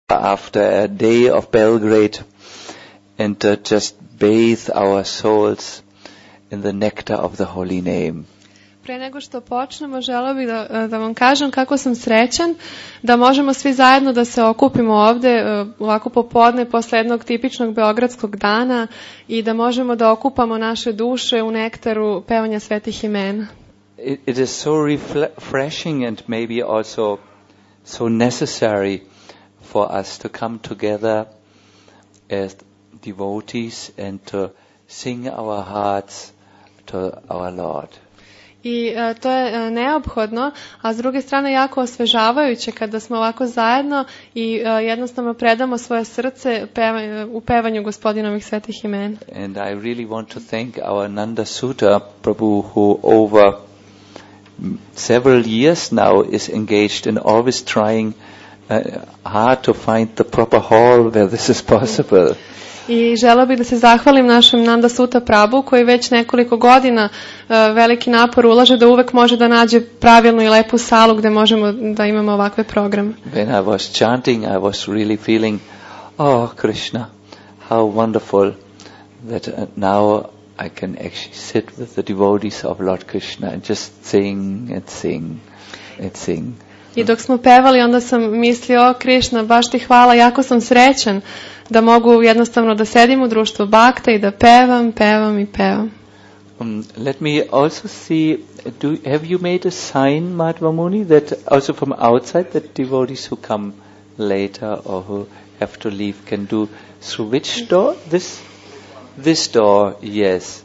after a day of Belgrade and just bathe our souls in the nectar of the holy name. Pre nego što počnemo, želeo bih da vam kažem kako sam srećan da možemo svi zajedno da se okupimo ovde ovako popodne posle jednog tipičnog beogradskog dana i da možemo da okupamo naše duše u nektaru pevanja svetih imena. It is so refreshing and maybe also so necessary for us to come together as devotees and to sing our hearts to our Lord. I to je neophodno, a s druge strane jako osvežavajuće kada smo ovako zajedno i jednostavno predamo svoje srce u pevanju Gospodinovih svetih imena. And I really want to thank our Nanda Sutta Prabhu, who over several years now is engaged in always trying hard to find the proper hall where this is possible. I želeo bih da se zahvalim našem Nanda Sutta Prabhu koji već nekoliko godina veliki napor ulaže da uvek može da nađe pravilnu i lepu salu gde možemo da imamo ovakve programe. When I was chanting, I was really feeling, oh Krishna, how wonderful that now I can actually sit with the devotees of Lord Krishna and just sing and sing and sing. I dok smo pevali, onda sam mislio, o Krishna, baš ti hvala, jako sam srećan da mogu jednostavno da sedim u društvu Bhakta i da pevam i pevam. Let me also see, have you made a sign, Madhva Muni, that also from outside that devotees who come later or who have to leave can do through which door? This door, yes.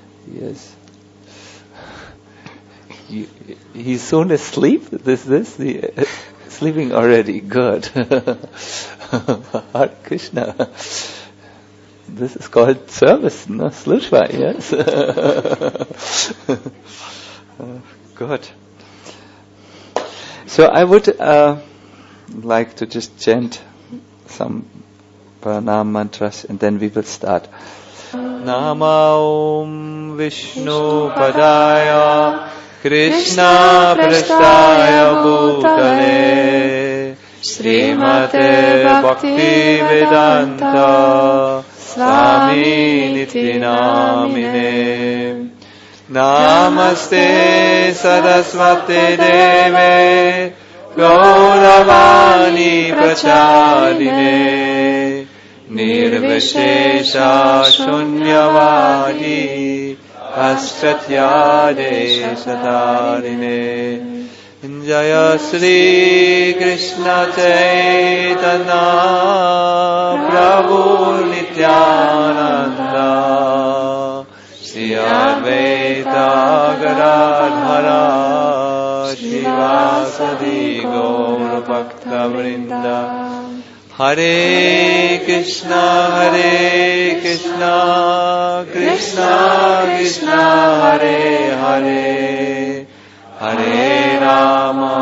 He's soon asleep. Sleeping already. Good. Hare Krishna. This is called service, no? Slushva, yes. Good. So I would like to just chant some pranam mantras and then we will start. Nama Om Vishnu Padaya Krishna Prasthaya Bhutale Srimate Bhakti Vedanta Swami Niti Namine Namaste Saraswate Deve Gauravani Pracharine Nirvishesha Shunyavadi Astratyade Sadarine Jaya Sri Krishna Chaitanya Prabhu Nityananda Shri Advaita Gadadhara Shivasadi Gaura Bhakta Vrinda Hare Krishna Krishna Krishna Hare Hare Hare Rama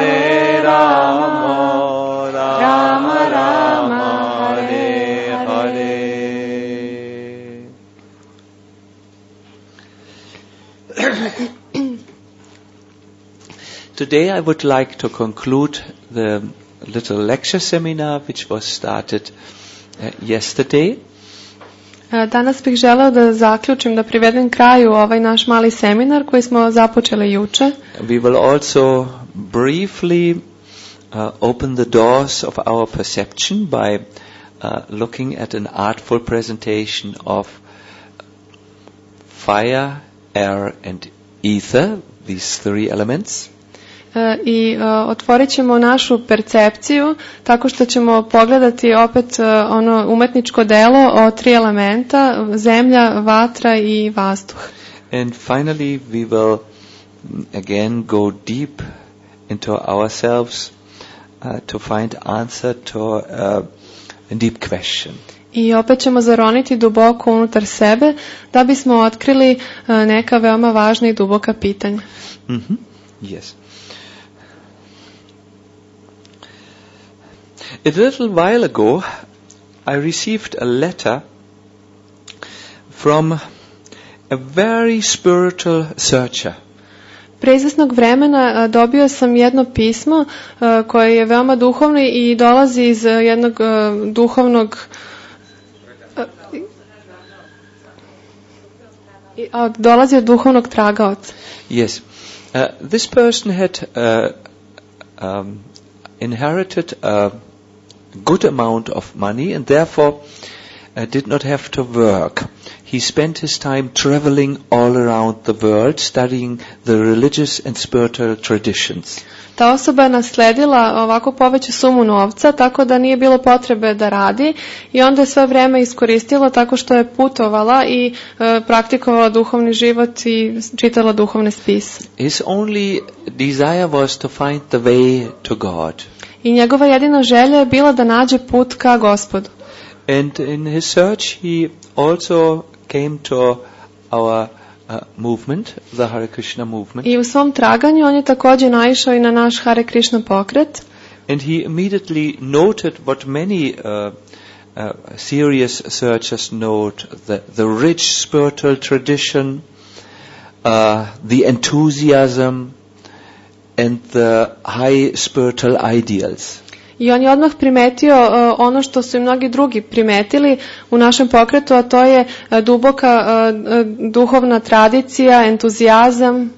Rama Rama Hare Hare. Today I would like to conclude the little lecture seminar which was started yesterday. Danas bih želeo da zaključim, da privedem kraju ovaj naš mali seminar koji smo započeli juče. We will also briefly open the doors of our perception by looking at an artful presentation of fire, air and ether, these three elements. I otvorit ćemo našu percepciju tako što ćemo pogledati opet ono umetničko delo o tri elementa, zemlja, vatra i vazduh. And finally we will again go deep into ourselves to find answer to a deep question. I opet ćemo zaroniti duboko unutar sebe da bismo otkrili neka veoma važna i duboka pitanja. Yes. A little while ago, I received a letter from a very spiritual searcher. Pre izvesnog vremena dobio sam jedno pismo koje je veoma duhovno i dolazi iz jednog duhovnog dolazi od duhovnog tragaoca. Yes. This person had inherited a good amount of money and therefore did not have to work. He spent his time traveling all around the world, studying the religious and spiritual traditions. Ta osoba je nasledila ovako poveću sumu novca, tako da nije bilo potrebe da radi i onda je sve vreme iskoristila tako što je putovala i praktikovala duhovni život i čitala duhovne spise. His only desire was to find the way to God. I njegova jedina želja je bila da nađe put ka Gospodu. And in his search he also came to our movement, the Hare Krishna movement. I u svom traganju on je također naišao i na naš Hare Krishna pokret. And he immediately noted what many serious searchers note, the rich spiritual tradition, the enthusiasm and the high spiritual ideals. I on je odmah primetio ono što su i mnogi drugi primetili u našem pokretu, a to je duboka duhovna tradicija, entuzijazam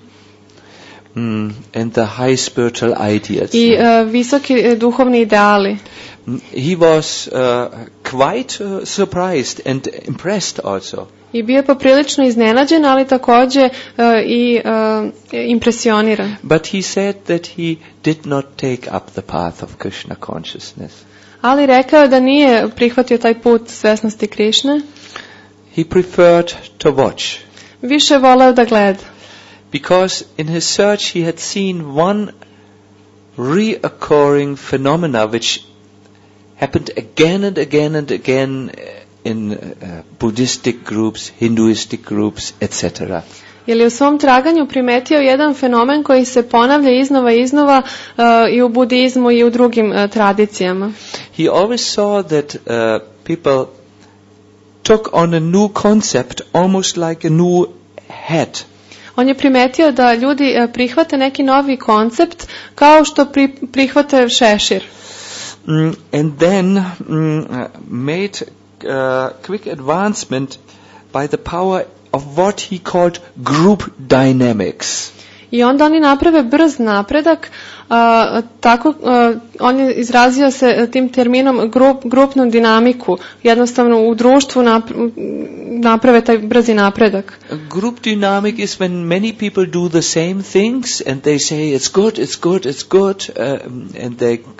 and the high spiritual ideals. I visoki duhovni ideali. He was quite surprised and impressed also. I bio je poprilično iznenađen, ali također i impresioniran. But he said that he did not take up the path of Krishna consciousness. Ali rekao je da nije prihvatio taj put svesnosti Krišne. He preferred to watch. Više voleo da gleda. Because in his search he had seen one reoccurring phenomena which happened again and again and again in Buddhistic groups, Hinduistic groups, etc. Jer je u svom traganju primetio jedan fenomen koji se ponavlja iznova i u budizmu i u drugim tradicijama. He always saw that people took on a new concept, almost like a new hat. On je primetio da ljudi prihvate neki novi koncept kao što prihvate šešir. And then made quick advancement by the power of what he called group dynamics. I onda oni naprave brz napredak, on je izrazio se tim terminom grupnu dinamiku, jednostavno u društvu naprave taj brzi napredak. Group dynamic is when many people do the same things and they say it's good, it's good, it's good, and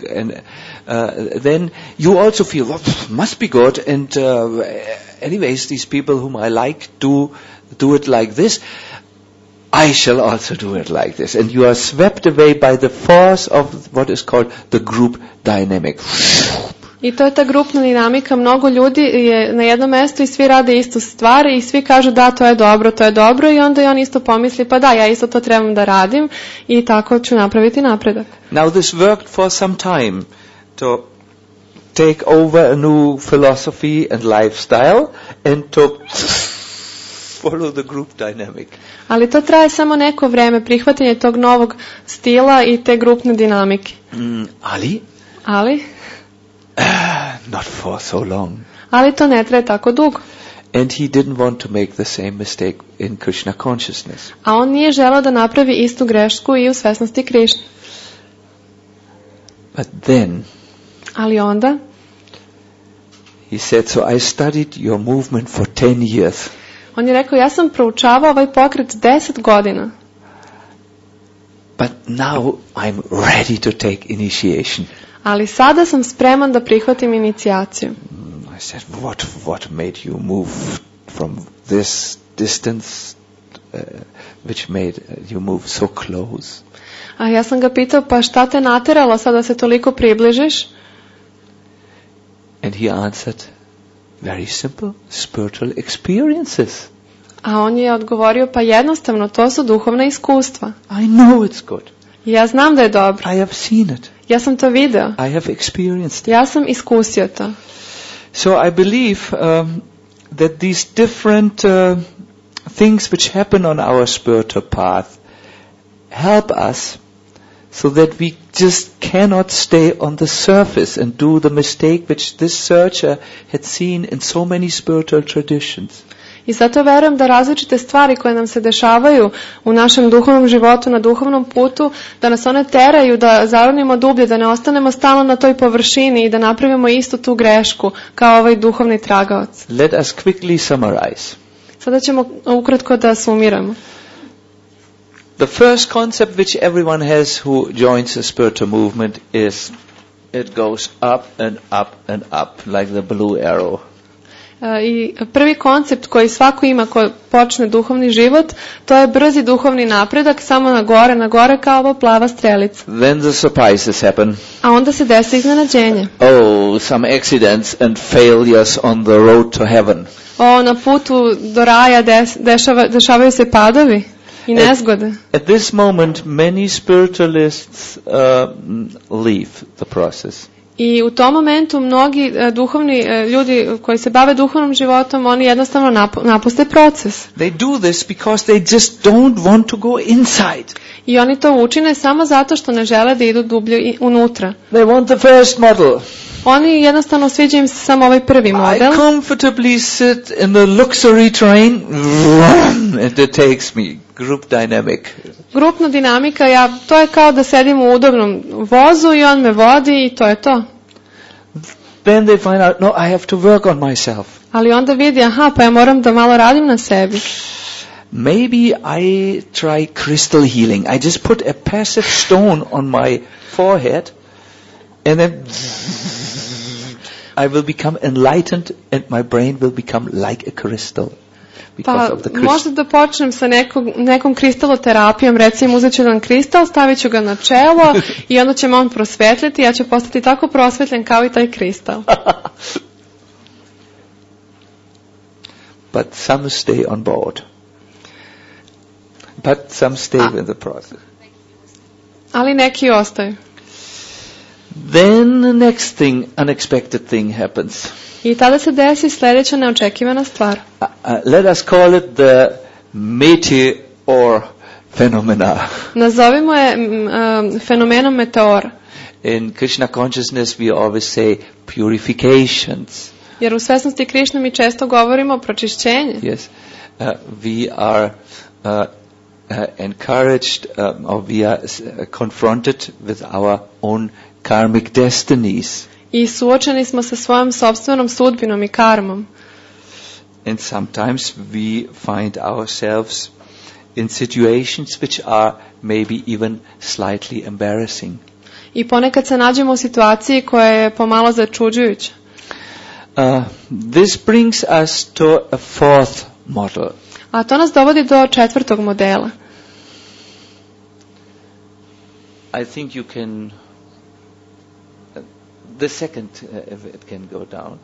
then you also feel must be good, and anyways these people whom I like do it like this. I shall also do it like this. And you are swept away by the force of what is called the group dynamic. I to je ta grupna dinamika. Mnogo ljudi je na jednom mjestu i svi rade istu stvar i svi kažu da, to je dobro i onda i on isto pomisli pa da, ja isto to trebam da radim i tako ću napraviti napredak. Now this worked for some time to take over a new philosophy and lifestyle and to follow the group dynamic. Ali to traje samo neko vreme, prihvatanje tog novog stila i te grupne dinamike. Ali? Not for so long. Ali to ne traje tako dugo. And he didn't want to make the same mistake in Krishna consciousness. A on nije želeo da napravi istu grešku i u svesnosti Krišne. But then, ali onda, he said, so I studied your movement for 10 years. On je rekao, ja sam proučavao ovaj pokret 10 godina. But now I'm ready to take initiation. Ali sada sam spreman da prihvatim inicijaciju. I said, what made you move from this distance, which made you move so close? A ja sam ga pitao, pa šta te nateralo sada da se toliko približiš? And he answered, very simple, spiritual experiences. A on je odgovorio, pa jednostavno, to su duhovna iskustva. I know it's good. Ja znam da je dobro. I have seen it. Ja sam to video. I have experienced it. Ja sam iskusio to. So I believe that these different things which happen on our spiritual path help us so that we just cannot stay on the surface and do the mistake which this searcher had seen in so many spiritual traditions. I zato verujem da različite stvari koje nam se dešavaju u našem duhovnom životu, na duhovnom putu, da nas one teraju, da zaronimo dublje, da ne ostanemo stalno na toj površini i da napravimo istu tu grešku kao ovaj duhovni tragaoc. Let us quickly summarize. Sada ćemo ukratko da sumiramo. The first concept which everyone has who joins a spiritual movement is it goes up and up and up like the blue arrow. I prvi koncept koji svako ima ko počne duhovni život, to je brzi duhovni napredak, samo na gore kao ova plava strelica. Then the surprises happen. A onda se desi iznenađenje. Oh, some accidents and failures on the road to heaven. Na putu do raja dešavaju se padovi i nezgode. At this moment many spiritualists leave the process. I u tom momentu mnogi duhovni ljudi koji se bave duhovnim životom, oni jednostavno napuste proces. They do this because they just don't want to go inside. I oni to učine samo zato što ne žele da idu dublje unutra. They want the first model. Oni jednostavno sviđa im se samo ovaj prvi model. I comfortably sit in the luxury train and it takes me. Group dynamic. Grupna dinamika, to je kao da sedim u udobnom vozu i on me vodi i to je to. Then they find out, no, I have to work on myself. Ali onda vidi, pa ja moram da malo radim na sebi. Maybe I try crystal healing. I just put a passive stone on my forehead and then I will become enlightened and my brain will become like a crystal. Pa možda da počnem sa nekom kristaloterapijom, recimo uzet ću jedan kristal, stavit ću ga na čelo i onda će me on prosvetliti, ja ću postati tako prosvetljen kao i taj kristal. But some stay on board. But some stay in the process. Ali neki ostaju. Then the next thing, unexpected thing happens. I tada se desi sljedeća neočekivana stvar. Let us call it the meteor phenomena. Nazovimo je fenomenom meteora. In Krishna consciousness we always say purifications. Jer u svesnosti Krišne mi često govorimo o pročišćenju. Yes. We are encouraged or we are confronted with our own karmic destinies. I suočeni smo sa svojom sopstvenom sudbinom i karmom. And sometimes we find ourselves in situations which are maybe even slightly embarrassing. I ponekad se nađemo u situaciji koja je pomalo začuđujuća. This brings us to a fourth model. A to nas dovodi do četvrtog modela. I think you can the second, if it can go down.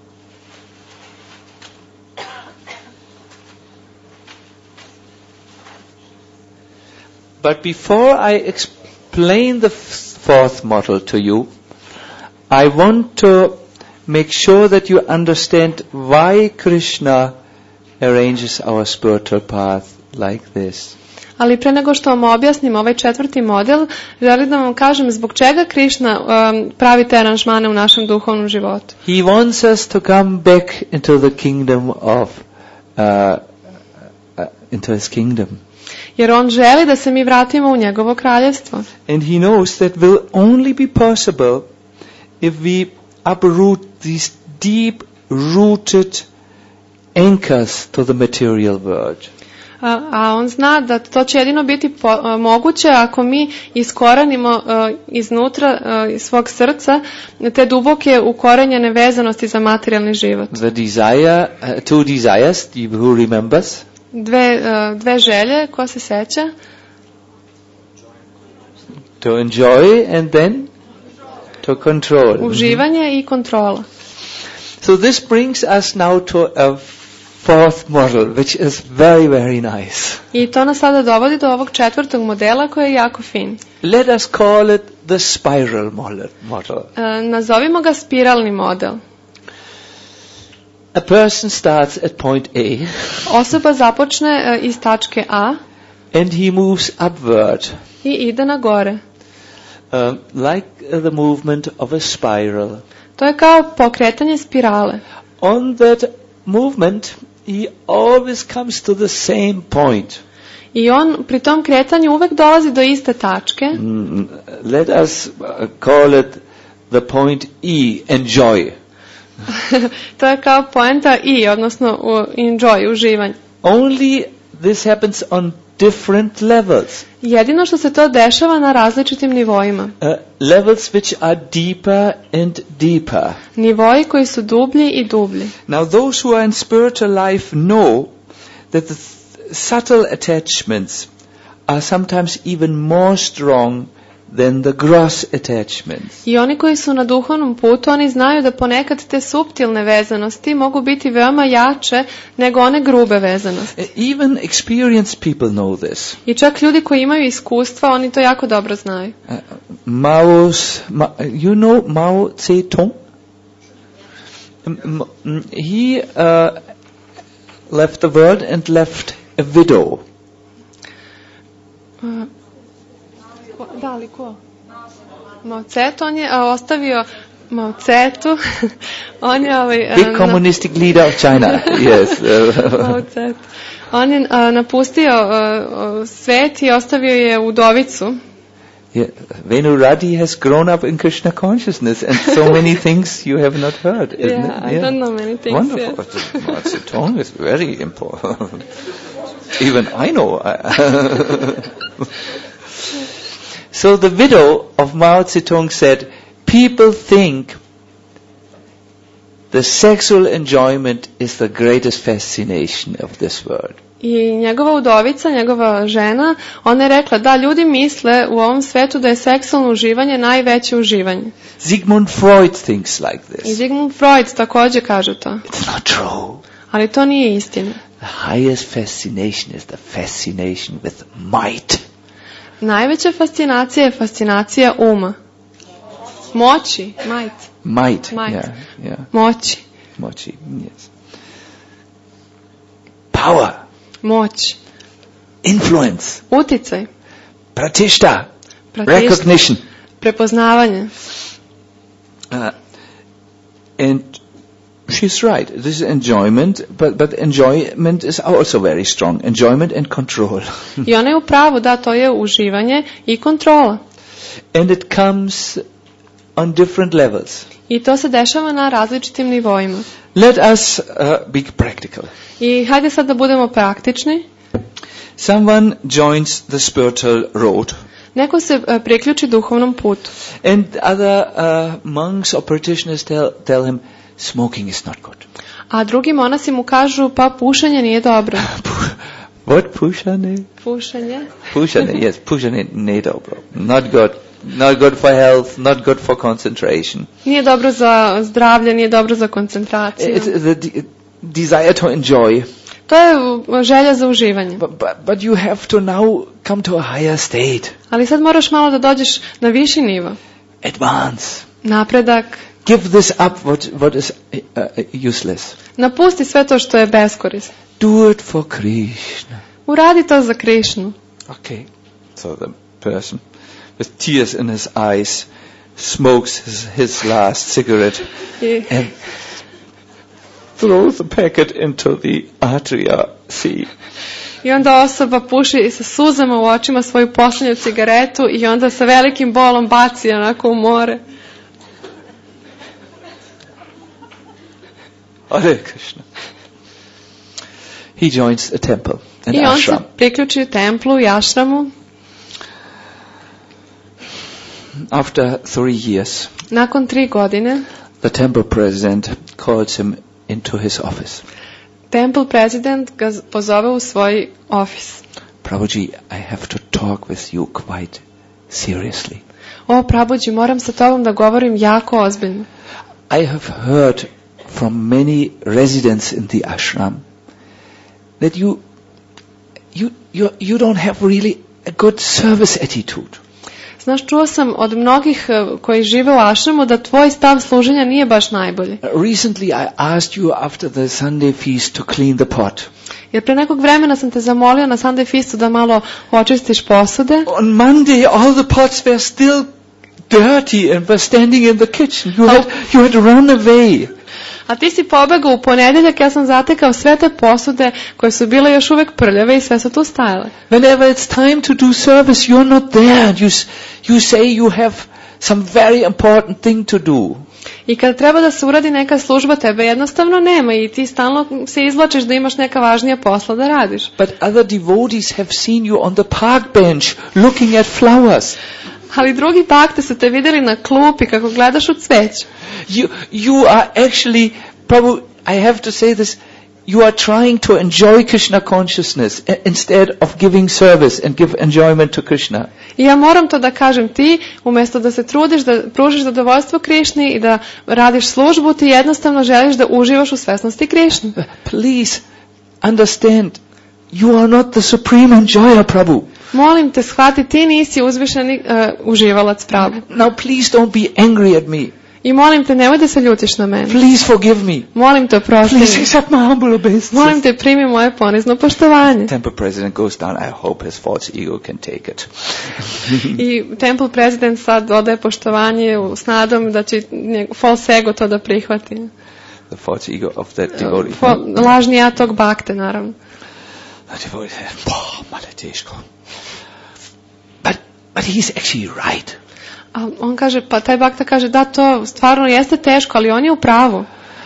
But before I explain the fourth model to you, I want to make sure that you understand why Krishna arranges our spiritual path like this. Ali pre nego što vam objasnim ovaj četvrti model, želim da vam kažem zbog čega Krišna pravi te aranžmane u našem duhovnom životu. He wants us to come back into the kingdom of, into his kingdom. Jer on želi da se mi vratimo u njegovo kraljevstvo. And he knows that will only be possible if we uproot these deep rooted anchors to the material world. A on zna da to će jedino biti moguće ako mi iskorenimo iznutra iz svog srca te duboke ukorenjene vezanosti za materijalni život. The desire, two desires, who remembers? Dve želje, ko se seća? To enjoy and then to control. Uživanje i kontrola. So this brings us now to a fourth model, which is very, very nice. I to nas sada dovodi do ovog četvrtog modela koji je jako fin. Let us call it the spiral model. Nazovimo ga spiralni model. A person starts at point A. Osoba započne iz tačke A. And he moves upward. i ide na gore. Like the movement of a spiral. To je kao pokretanje spirale. On that movement, he always comes to the same point. I on pri tom kretanju uvek dolazi do iste tačke. Let us call it the point E, enjoy. To je kao poenta I, odnosno enjoy, uživanje. Only this happens on different levels. Jedino što se to dešava na različitim nivoima. Levels which are deeper and deeper. Nivoji koji su dublji i dublji. Now those who are in spiritual life know that the subtle attachments are sometimes even more strong than the gross attachments. I oni koji su na duhovnom putu, oni znaju da ponekad te suptilne vezanosti mogu biti veoma jače nego one grube vezanosti. Even experienced people know this. I čak ljudi koji imaju iskustva, oni to jako dobro znaju. You know Mao Zedong? He left the world and left a widow. Da li ko? Mao Zedong, on je ostavio Mao Zedong. On je big communistic leader of China. Yes. Mao Zedong. On je napustio svet i ostavio je udovicu. Yeah. Venu Radhi has grown up in Krishna consciousness and so many things you have not heard, isn't it? I don't know many things. Wonderful. Mao Zedong is very important. Even I know. So the widow of Mao Zedong said, people think the sexual enjoyment is the greatest fascination of this world. I njegova udovica, njegova žena, ona je rekla da ljudi misle u ovom svetu da je seksualno uživanje najveće uživanje. Sigmund Freud thinks like this. I Sigmund Freud također kaže to. It's not true. Ali to nije istina. The highest fascination is the fascination with might. Najveća fascinacija je fascinacija uma. Moći, might. Yeah. Moći, yes. Power. Moć. Influence. Uticaj. Pratishta. Recognition. Prepoznavanje. And she's right. This is enjoyment, but enjoyment is also very strong. Enjoyment and control. I ona je u pravu, da, to je uživanje i kontrola. And it comes on different levels. I to se dešava na različitim nivoima. Let us be practical. I hajde sad da budemo praktični. Someone joins the spiritual road. Neko se priključi duhovnom putu. And other monks or practitioners tell him, smoking is not good. A drugi monasi mu kažu, pa pušenje nije dobro. What, pušanje? Pušenje. Pušanje, yes, pušanje nije dobro. Not good for health, not good for concentration. Nije dobro za zdravlje, nije dobro za koncentraciju. It's the desire to enjoy. To je želja za uživanje. But you have to now come to a higher state. Ali sad moraš malo da dođeš na viši nivo. Advance. Napredak. Give this up what is useless. Napusti sve to što je beskorisno. Do it for Krishna. Uradi to za Krišnu. Okay. So the person with tears in his eyes smokes his last cigarette and throws the packet into the Atria Sea. I onda osoba puši sa suzama u očima svoju posljednju cigaretu i onda sa velikim bolom baci onako u more. Hare Krishna. He joins a temple, an I on ashram. se priključi templu i ashramu. After 3 years, Nakon 3 godine, the temple president calls him into his office. temple president ga pozove u svoj ofis. Prabhuji, I have to talk with you quite seriously. O, Prabhuji, moram sa tobom da govorim jako ozbiljno. I have heard from many residents in the ashram that you don't have really a good service attitude. Znaš, čuo sam od mnogih koji žive u ašramu da tvoj stav služenja nije baš najbolji. Recently I asked you after the Sunday feast to clean the pot. Jer pre nekog vremena sam te zamolio na Sunday feastu da malo očistiš posude. On Monday all the pots were still dirty and were standing in the kitchen. You had run away. A ti si pobegao u ponedeljak, ja sam zatekao sve te posude koje su bile još uvek prljave i sve su tu stajale. Whenever it's time to do service, you're not there. You say you have some very important thing to do. I kad treba da se uradi neka služba, tebe jednostavno nema i ti stalno se izvlačiš da imaš neka važnija posla da radiš. But other devotees have seen you on the park bench looking at flowers. Ali drugi bakte su te vidjeli na klupi kako gledaš u cveće. You are actually, probably, I have to say this, you are trying to enjoy Krishna consciousness instead of giving service and give enjoyment to Krishna. I ja moram to da kažem, ti umjesto da se trudiš da pružiš zadovoljstvo Krišni i da radiš službu, ti jednostavno želiš da uživaš u svesnosti Krišni. Please understand, you are not the supreme enjoyer, Prabhu. Molim te, shvati, ti nisi uzvišeni uživalac, Prabhu. Now please don't be angry at me. I molim te, nemoj da se ljutiš na mene. Please forgive me. Molim te, oprosti mi. Please accept my humble obeisance. Molim te, primi moje ponizno poštovanje. Temple president goes down. I hope his false ego can take it. I temple president sad odaje poštovanje s nadom da će false ego to da prihvati. The false ego of that devotee. Lažni ja tog bakte, naravno. The devotee says, maleteško. But he's actually right. A on kaže, pa taj bakta kaže, da, to stvarno jeste teško, ali on je u pravu.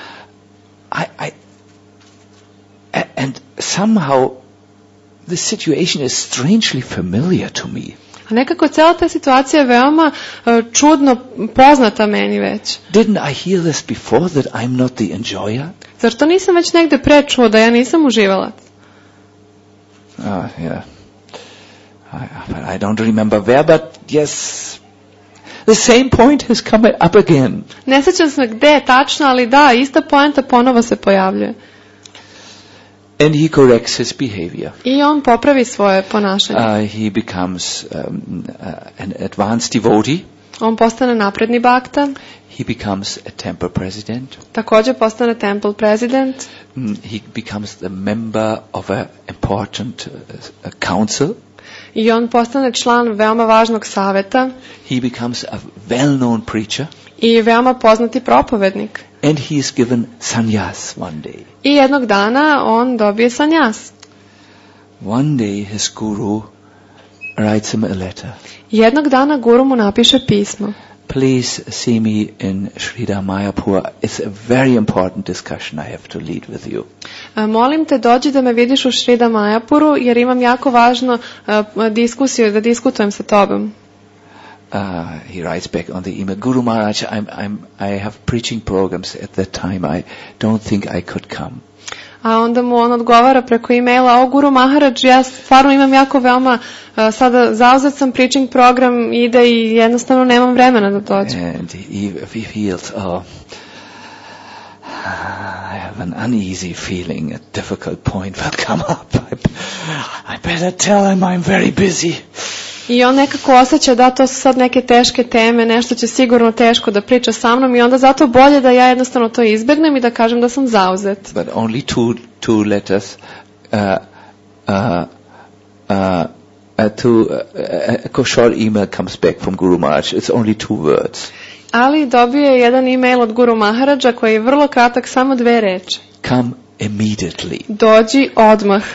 And somehow the situation is strangely familiar to me. A nekako cijela ta situacija je veoma čudno poznata meni već. Didn't I hear this before, that I'm not the enjoyer? Zar to nisam već negde prečuo da ja nisam uživalac? Yeah. I don't remember where, but yes, the same point has come up again. Ne sjećam se gde je tačno, ali da, ista poenta ponovo se pojavljuje. And he corrects his behavior. I on popravi svoje ponašanje. He becomes an advanced devotee. On postane napredni bakta. He becomes a temple president. Također postane temple president. He becomes the member of an important council. I on postane član veoma važnog saveta. He becomes a well-known preacher. I veoma poznati propovednik. And he is given sannyas one day. I jednog dana on dobije sannyas. One day his guru writes him a letter. Jednog dana guru mu napiše pismo. Please see me in Sridhar Mayapur. It's a very important discussion I have to lead with you. Molim te, dođi da me vidiš u Sridhar Mayapuru, jer imam jako važnu diskusiju, da diskutujem sa tobom. He writes back on the email, Guru Maharaj, I have preaching programs at that time. I don't think I could come. A onda mu on odgovara preko e-maila, o Guru Maharaj, ja stvarno imam jako veoma, sada zauzet sam preaching program, ide i jednostavno nemam vremena da dođem. And he feels, I have an uneasy feeling, a difficult point will come up. I better tell him I'm very busy. I on nekako osjeća da to su sad neke teške teme, nešto će sigurno teško da priča sa mnom i onda zato bolje da ja jednostavno to izbjegnem i da kažem da sam zauzet. But only two letters, a short email comes back from Guru Maharaj. It's only 2 words. Ali dobio je jedan email od Guru Maharaja koji je vrlo kratak, samo 2 reči. Come immediately. Dođi odmah.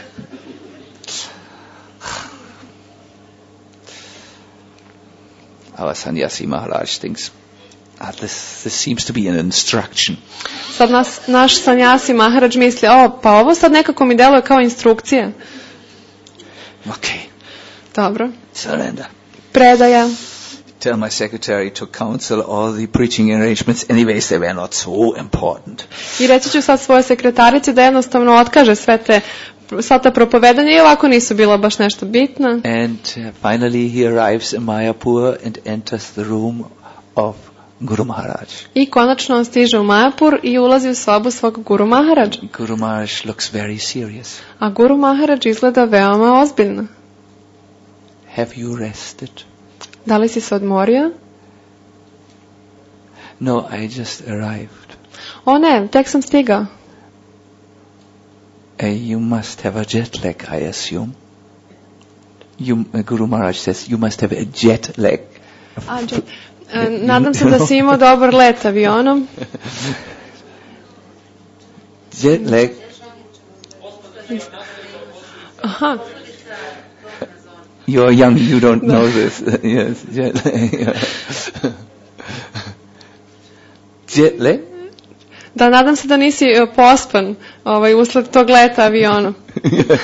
Our sannyasi Maharaj thinks, this seems to be an instruction. Sad naš sannyasi Maharaj misli, pa ovo sad nekako mi deluje kao instrukcija. Okay. Dobro. Surrender. Predaja. Tell my secretary to cancel all the preaching arrangements. Anyways, they were not so important. I reći ću sad svoje sekretarici da jednostavno otkaže sva ta propovedanja i ovako nisu bila baš nešto bitna. And finally he arrives in Mayapur and enters the room of Guru Maharaj. I konačno on stiže u Mayapur i ulazi u sobu svog Guru Maharaja. Guru Maharaj looks very serious. A Guru Maharaj izgleda veoma ozbiljno. Have you rested? Da li si se odmorio? No, I just arrived. O ne, tek sam stigao. You must have a jet lag, I assume. Guru Maharaj says you must have a jet lag. Nadam se da si imao dobar let avionom. Jet lag. Aha. You're young, you don't know this. Yes, jet lag. Jet lag? Da, nadam se da nisi pospan usled tog leta avionom. Yes.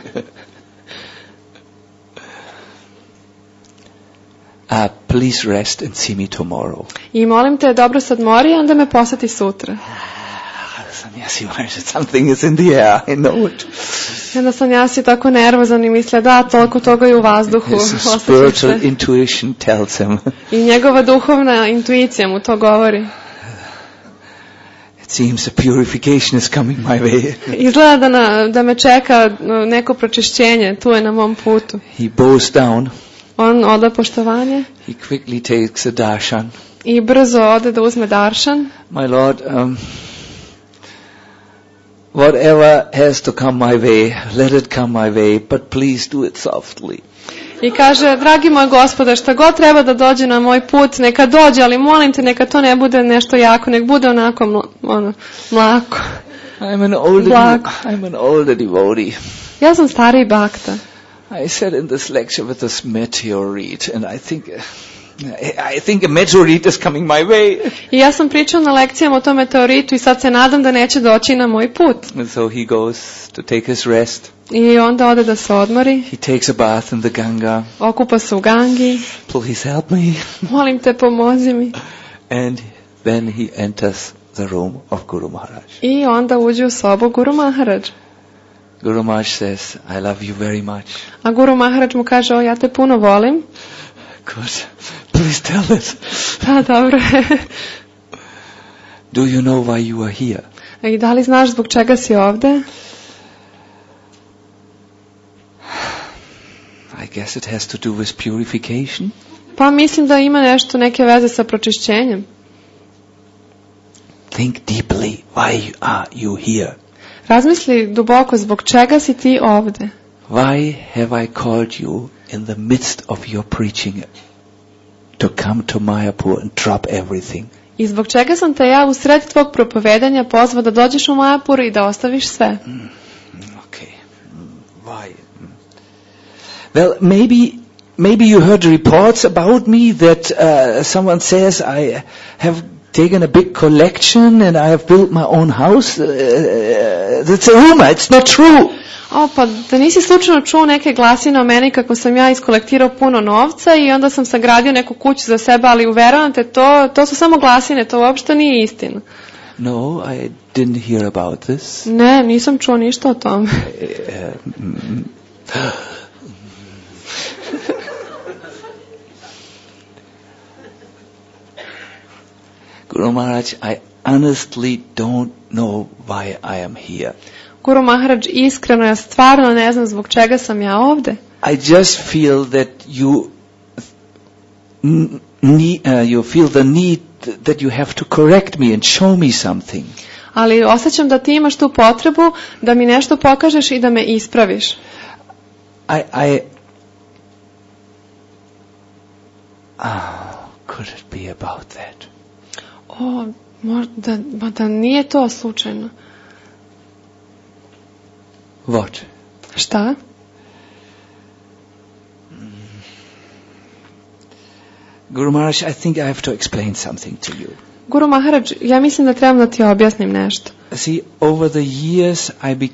Please rest and see me tomorrow. I molim te, dobro se odmori, onda me poseti sutra. Sannyasi Maharaj, something is in the air, I know it. I onda sannyasi tako nervozan i misle, da, toliko toga je u vazduhu. His spiritual intuition tells him. I njegova duhovna intuicija mu to govori. It seems a purification is coming my way. Izgleda da me čeka neko pročišćenje, tu je na mom putu. He bows down. On oda poštovanje. He quickly takes a darshan. I brzo ode da uzme darshan. My Lord, whatever has to come my way, let it come my way, but please do it softly. I kaže, dragi moj Gospode, šta god treba da dođe na moj put, neka dođe, ali molim te, neka to ne bude nešto jako, nek bude onako mlako. I'm an older devotee. Ja sam stariji bhakta. I sat in this lecture with this meteorite, and I think a meteorite is coming my way. I ja sam pričao na lekcijama o tom meteoritu i sad se nadam da neće doći na moj put. And so he goes to take his rest. I onda ode da se odmori. He takes a bath in the Ganga. Okupa se u Gangi. Please help me. Molim te, pomozi mi. And then he enters the room of Guru Maharaj. I onda uđe u sobu Guru Maharaj. Guru Maharaj says, I love you very much. A Guru Maharaj mu kaže, ja te puno volim. Good. Please tell us. Da, dobro. Do you know why you are here? I da li znaš zbog čega si ovde? I guess it has to do with purification. Pa mislim da ima neke veze sa pročišćenjem. Think deeply. Why are you here? Razmisli duboko zbog čega si ti ovde. Why have I called you in the midst of your preaching to come to Mayapur and drop everything? I zbog čega sam te ja u sred tvog propovedanja pozvao da dođeš u Mayapur i da ostaviš sve? Okay. Why? Well, maybe you heard reports about me that someone says I have taken a big collection and I have built my own house. That's a rumor. It's not true. Pa da nisi slučajno čuo neke glasine o meni kako sam ja iskolektirao puno novca i onda sam sagradio neku kuću za sebe, ali uveravam te, to su samo glasine, to uopšte nije istina. No, I didn't hear about this. Ne, nisam čuo ništa o tome. Guru Maharaj, I honestly don't know why I am here. Guru Maharaj, iskreno, ja stvarno ne znam zbog čega sam ja ovde. I just feel that you feel the need that you have to correct me and show me something. Ali osjećam da ti imaš tu potrebu da mi nešto pokažeš i da me ispraviš. Could it be about that? Možda nije to slučajno. What? Šta? Guru Maharaj, I think I have to explain something to you. Guru Maharaj, ja mislim da trebam da ti objasnim nešto. See, over the years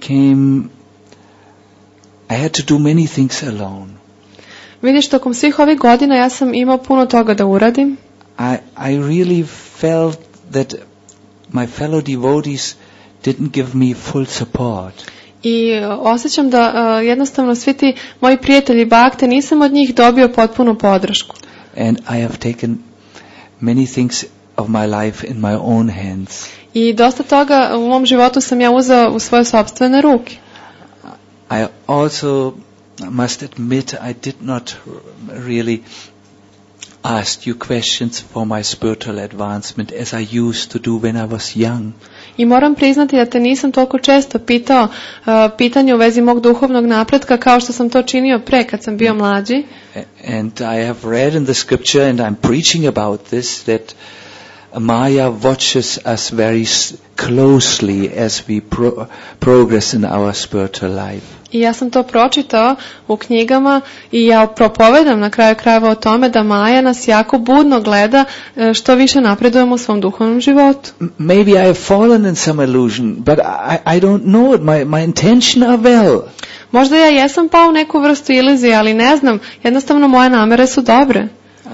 I had to do many things alone. Vidiš, tokom svih ovih godina ja sam imao puno toga da uradim. I really felt that my fellow devotees didn't give me full support. I osjećam da jednostavno svi ti moji prijatelji bhakte nisam od njih dobio potpunu podršku. And I have taken many things of my life in my own hands. I dosta toga u mom životu sam ja uzeo u svoje sopstvene ruke. I also must admit I did not really asked you questions for my spiritual advancement as I used to do when I was young. I moram priznati da te nisam toliko često pitao pitanje u vezi mog duhovnog napretka kao što sam to činio pre kad sam bio mlađi. And I have read in the scripture, and I'm preaching about this, that Maya watches us very closely as we progress in our spiritual life. I ja sam to pročitao u knjigama i ja propovedam na kraju krajeva o tome da Maja nas jako budno gleda što više napredujemo u svom duhovnom životu. Maybe I have fallen in some illusion, but I don't know it. My intention are well. Možda ja jesam pao u neku vrstu iluzije, ali ne znam, jednostavno moje namere su dobre.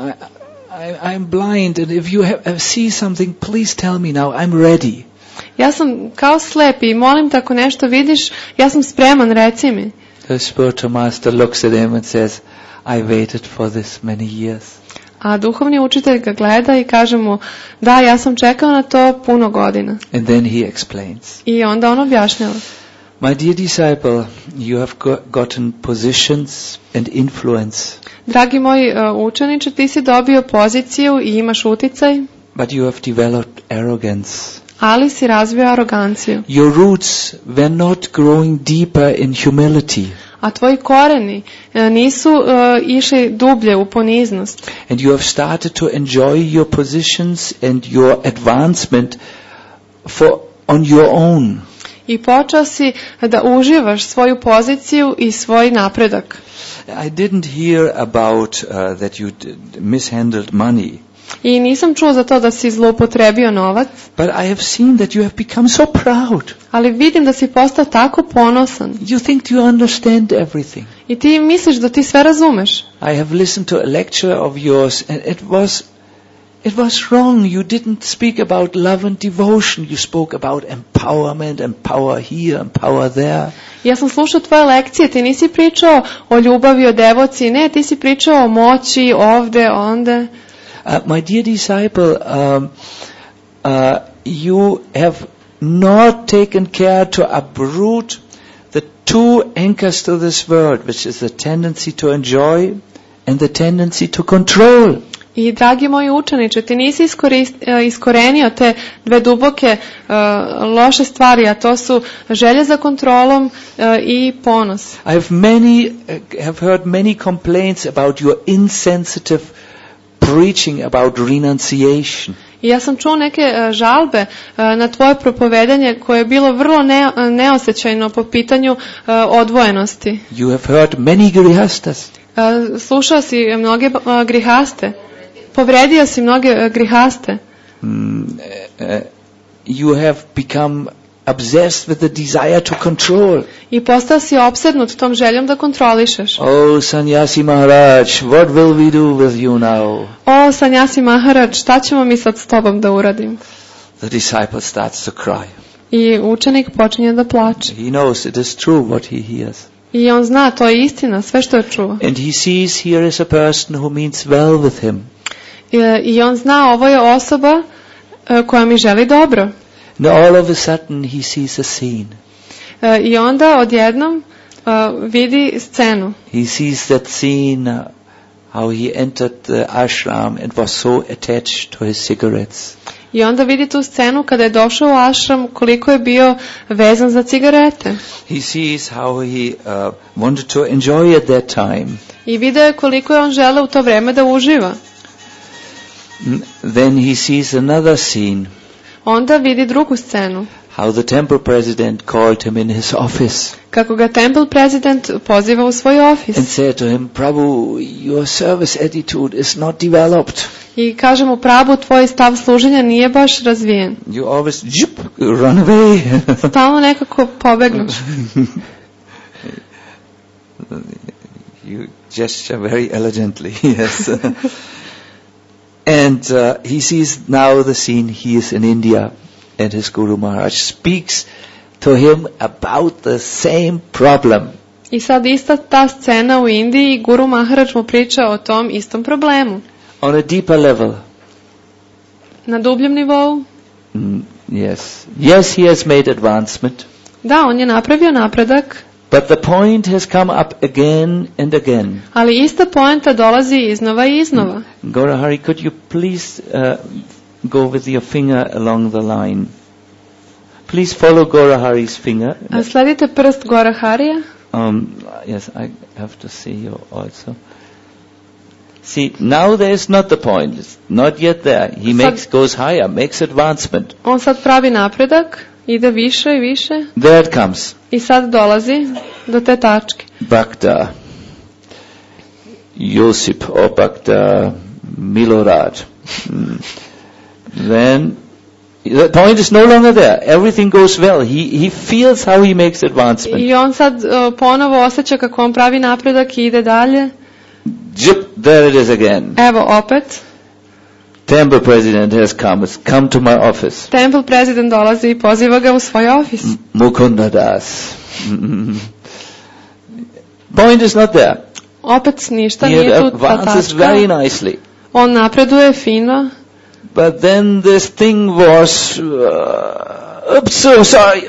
I'm blind, and if you see something, please tell me now. I'm ready. Ja sam kao slep i molim te ako nešto vidiš, ja sam spreman, reci mi. The spiritual master looks at him and says, I waited for this many years. A duhovni učitelj ga gleda i kaže mu, da, ja sam čekao na to puno godina. And then he explains. I onda on objašnjava. My dear disciple, you have gotten positions and influence. Dragi moji učeniče, ti si dobio poziciju i imaš uticaj. But you have developed arrogance. Ali si razvio aroganciju. Your roots were not growing deeper in humility. A tvoji koreni nisu išli dublje u poniznost. And you have started to enjoy your positions and your advancement on your own. I počeo si da uživaš svoju poziciju i svoj napredak. I didn't hear about that you mishandled money. I nisam čuo za to da si zloupotrebio novac. But I have seen that you have become so proud. Ali vidim da si postao tako ponosan. You think you understand everything. I ti misliš da ti sve razumeš. I have listened to a lecture of yours, and it was wrong. You didn't speak about love and devotion. You spoke about empowerment and power here and power there. Ja sam slušao tvoje lekcije, ti nisi pričao o ljubavi, o devociji, ne, ti si pričao o moći, ovde, onde. My dear disciple, you have not taken care to uproot the two anchors to this world, which is the tendency to enjoy and the tendency to control. I dragi moji učeniče, ti nisi iskorenio te dve duboke loše stvari, a to su želje za kontrolom i ponos. I have heard many complaints about your insensitive preaching about renunciation. I ja sam čuo neke žalbe na tvoje propovedanje koje je bilo vrlo neosjećajno po pitanju odvojenosti. You have heard many grihastas. Slušao si mnoge grihaste. Povredio si mnoge grihaste. You have become obsessed with the desire to control. I postao si opsednut tom željom da kontrolišeš. Oh, Sannyasi Maharaj, what will we do with you now? O, Sannyasi Maharaj, šta ćemo mi sad s tobom da uradimo? The disciple starts to cry. I učenik počinje da plače. He knows it is true what he hears. I on zna, to je istina, sve što je čuo. And he sees here is a person who means well with him. I on zna, ovo je osoba koja mi želi dobro. And all of a sudden he sees a scene. I onda odjednom vidi scenu. He sees that scene, how he entered the ashram and was so attached to his cigarettes. I onda vidi tu scenu kada je došao u ashram, koliko je bio vezan za cigarete. He sees how he wanted to enjoy at that time. I video je koliko je on želeo u to vreme da uživa. Then he sees another scene. Onda vidi drugu scenu. How the temple president called him in his office. Kako ga temple president poziva u svoj ofis. And said to him, Prabhu, your service attitude is not developed. I kaže mu, Prabhu, tvoj stav služenja nije baš razvijen. You always run away. Stalno nekako pobegnuš. You gesture very elegantly, yes. And he sees now the scene, he is in India, and his Guru Maharaj speaks to him about the same problem. I sad ista ta scena u Indiji, Guru Maharaj mu priča o tom istom problemu. On a deeper level. Na dubljem nivou? Yes. Yes, he has made advancement. Da, on je napravio napredak. But the point has come up again and again. Ali ista poenta dolazi iznova i iznova. Gaurahari, could you please go with your finger along the line? Please follow Gaurahari's finger. Sledite prst Gauraharija. Yes, I have to see you also. See, now there is not the point. It's not yet there. He goes higher, makes advancement. On sad pravi napredak, ide više i više. There it comes. I sad dolazi do te tačke. Bhakta, Josip or Bhakta Milorad. Then the point is no longer there. Everything goes well. He feels how he makes advancement. I on sad ponovo osjeća kako on pravi napredak i ide dalje. There it is again. Evo opet. Temple president has come to my office. Temple president dolazi i poziva ga u svoj ofis. Mukunda Das. Point is not there. Opet ništa nije tu ta advances tačka. very nicely. On napreduje fino. But then this thing was oops, so sorry.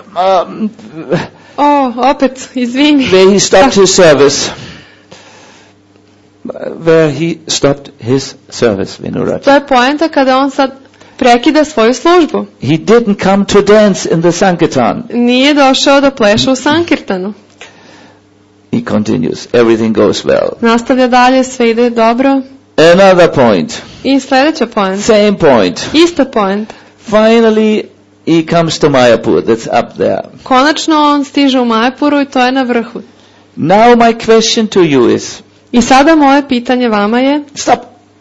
Opet, izvini. Where he stopped his service. Vinuraj. To je poenta kada on sad prekida svoju službu. He didn't come to dance in the Sankirtan. Nije došao da pleše u Sankirtanu. He continues. Everything goes well. Nastavlja dalje, sve ide dobro. Another point. I sljedeća poenta. Same point. Ista poenta. Finally, he comes to Mayapur. That's up there. Konačno on stiže u Mayapuru i to je na vrhu. Now my question to you is. I sada moje pitanje vama je. Stop.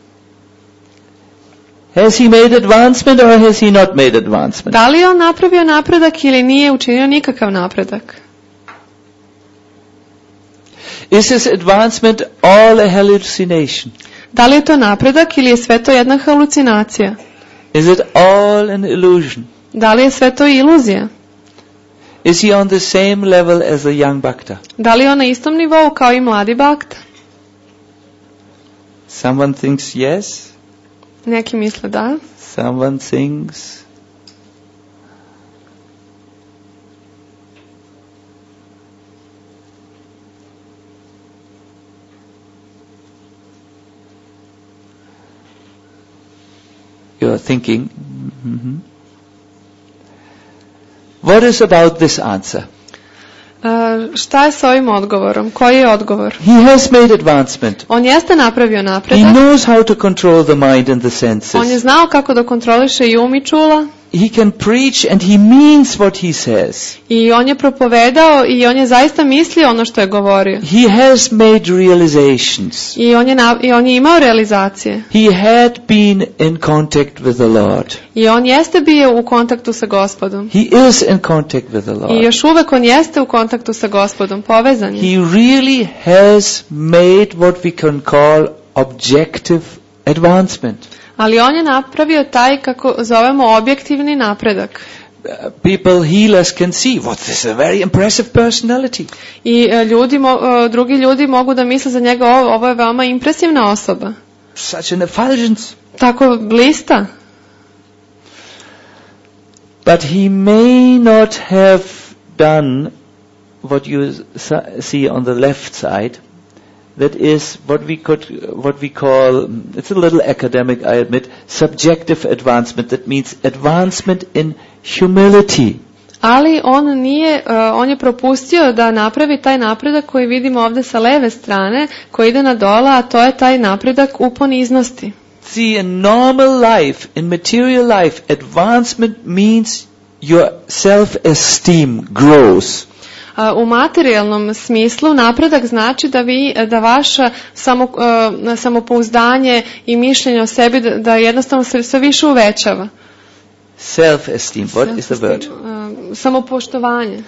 Has he made advancement or has he not made advancement? Da li je on napravio napredak ili nije učinio nikakav napredak? Is his advancement all a hallucination? Da li je to napredak ili je sve to jedna halucinacija? Is it all an illusion? Da li je sve to iluzija? Is he on the same level as a young bhakta? Da li je on na istom nivou kao i mladi bhakta? Someone thinks yes. Neki misle da. Someone thinks. You are thinking. Mm-hmm. What is about this answer? Šta je s ovim odgovorom? Koji je odgovor? He has made advancement. On jeste napravio napredak. He knows how to control the mind and the senses. On je znao kako da kontroliše i um i čula. He can preach and he means what he says. I on je propovedao i on je zaista mislio ono što je govorio. He has made realizations. I on je imao realizacije. He had been in contact with the Lord. I on jeste bio u kontaktu sa Gospodom. He is in contact with the Lord. I još uvek on jeste u kontaktu sa Gospodom, povezan je. He really has made what we can call objective advancement. Ali on je napravio taj, kako zovemo, objektivni napredak. People, healers can see, what this is a very impressive personality. I drugi ljudi mogu da misle za njega, ovo je veoma impresivna osoba. Such an effulgence. Tako blista. But he may not have done what you see on the left side. That is what we call, it's a little academic, I admit, subjective advancement. That means advancement in humility. Ali on je propustio da napravi taj napredak koji vidimo ovdje sa leve strane, koji ide na dola, a to je taj napredak u poniznosti. See, in normal life, in material life, advancement means your self-esteem grows. U materijalnom smislu napredak znači da vaša samopouzdanje i mišljenje o sebi da jednostavno se sve više uvećava. Self-esteem, what is the word? Samopoštovanje.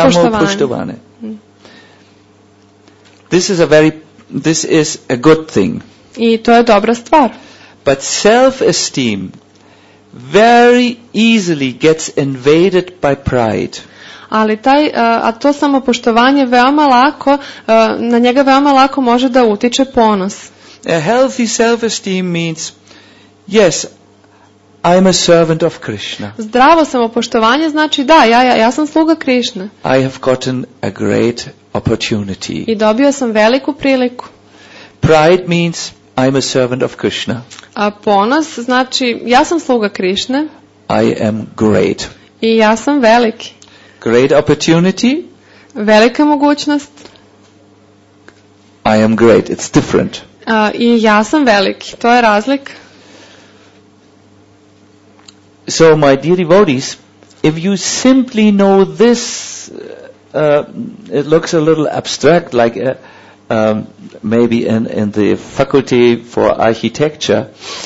This is a good thing. I to je dobra stvar. But self-esteem very easily gets invaded by pride. Ali to samopoštovanje veoma lako, na njega veoma lako može da utiče ponos. A healthy self-esteem means, yes, I'm a servant of Krishna. Zdravo samopoštovanje znači da, ja sam sluga Krišne. I have gotten a great opportunity. I dobio sam veliku priliku. Pride means I'm a servant of Krishna. A ponos znači ja sam sluga Krišne. I am great. I ja sam veliki. Great opportunity. Velika mogućnost. I am great. It's different. I ja sam veliki. To je razlika. So, my dear devotees, if you simply know this, it looks a little abstract, like maybe in the faculty for architecture.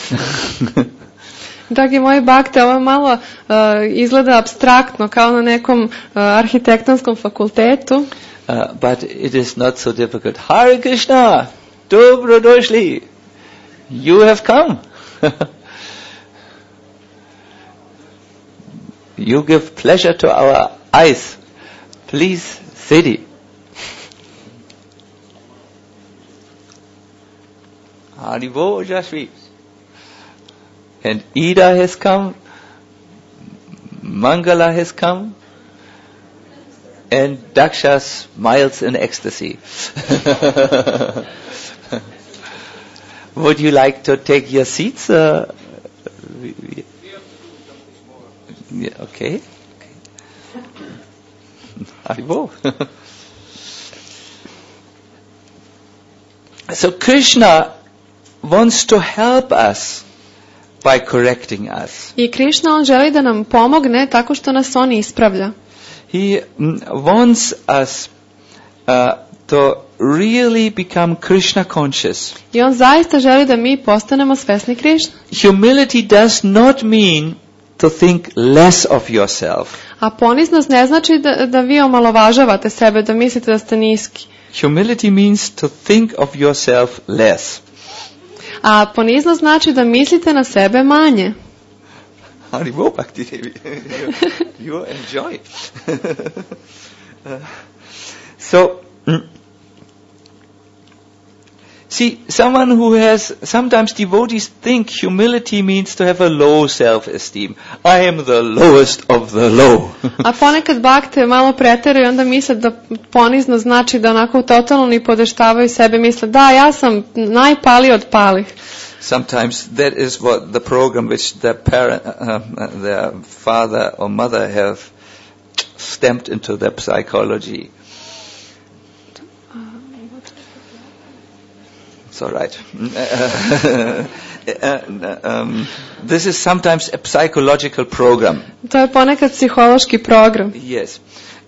Dragi moji bakte, ovo malo izgleda abstraktno, kao na nekom arhitektonskom fakultetu. But it is not so difficult. Hare Krishna, dobrodošli, you have come. You give pleasure to our eyes. Please, Siddhi. Haribo Jashvi. And Ida has come. Mangala has come. And Daksha smiles in ecstasy. Would you like to take your seats? Yeah, okay. Haribo. So Krishna wants to help us by correcting us. I Krišna, on želi da nam pomogne tako što nas on ispravlja. He wants us to really become Krishna conscious. I on zaista želi da mi postanemo svesni Krišne. Humility does not mean to think less of yourself. A poniznost ne znači da vi omalovažavate sebe, da mislite da ste niski. Humility means to think of yourself less. A poniznost znači da mislite na sebe manje. Haribo Bhakti Devi. You enjoy. See, someone who has, sometimes devotees think humility means to have a low self-esteem. I am the lowest of the low. A ponekad bakte malo preteraju i onda misle da ponizno znači da onako totalno ni podeštavaju sebe, misle da ja sam najpaliji od palih. Sometimes that is what the program which their parent, their father or mother have stamped into their psychology. It's all right. This is sometimes a psychological program. To je ponekad psihološki program. Yes.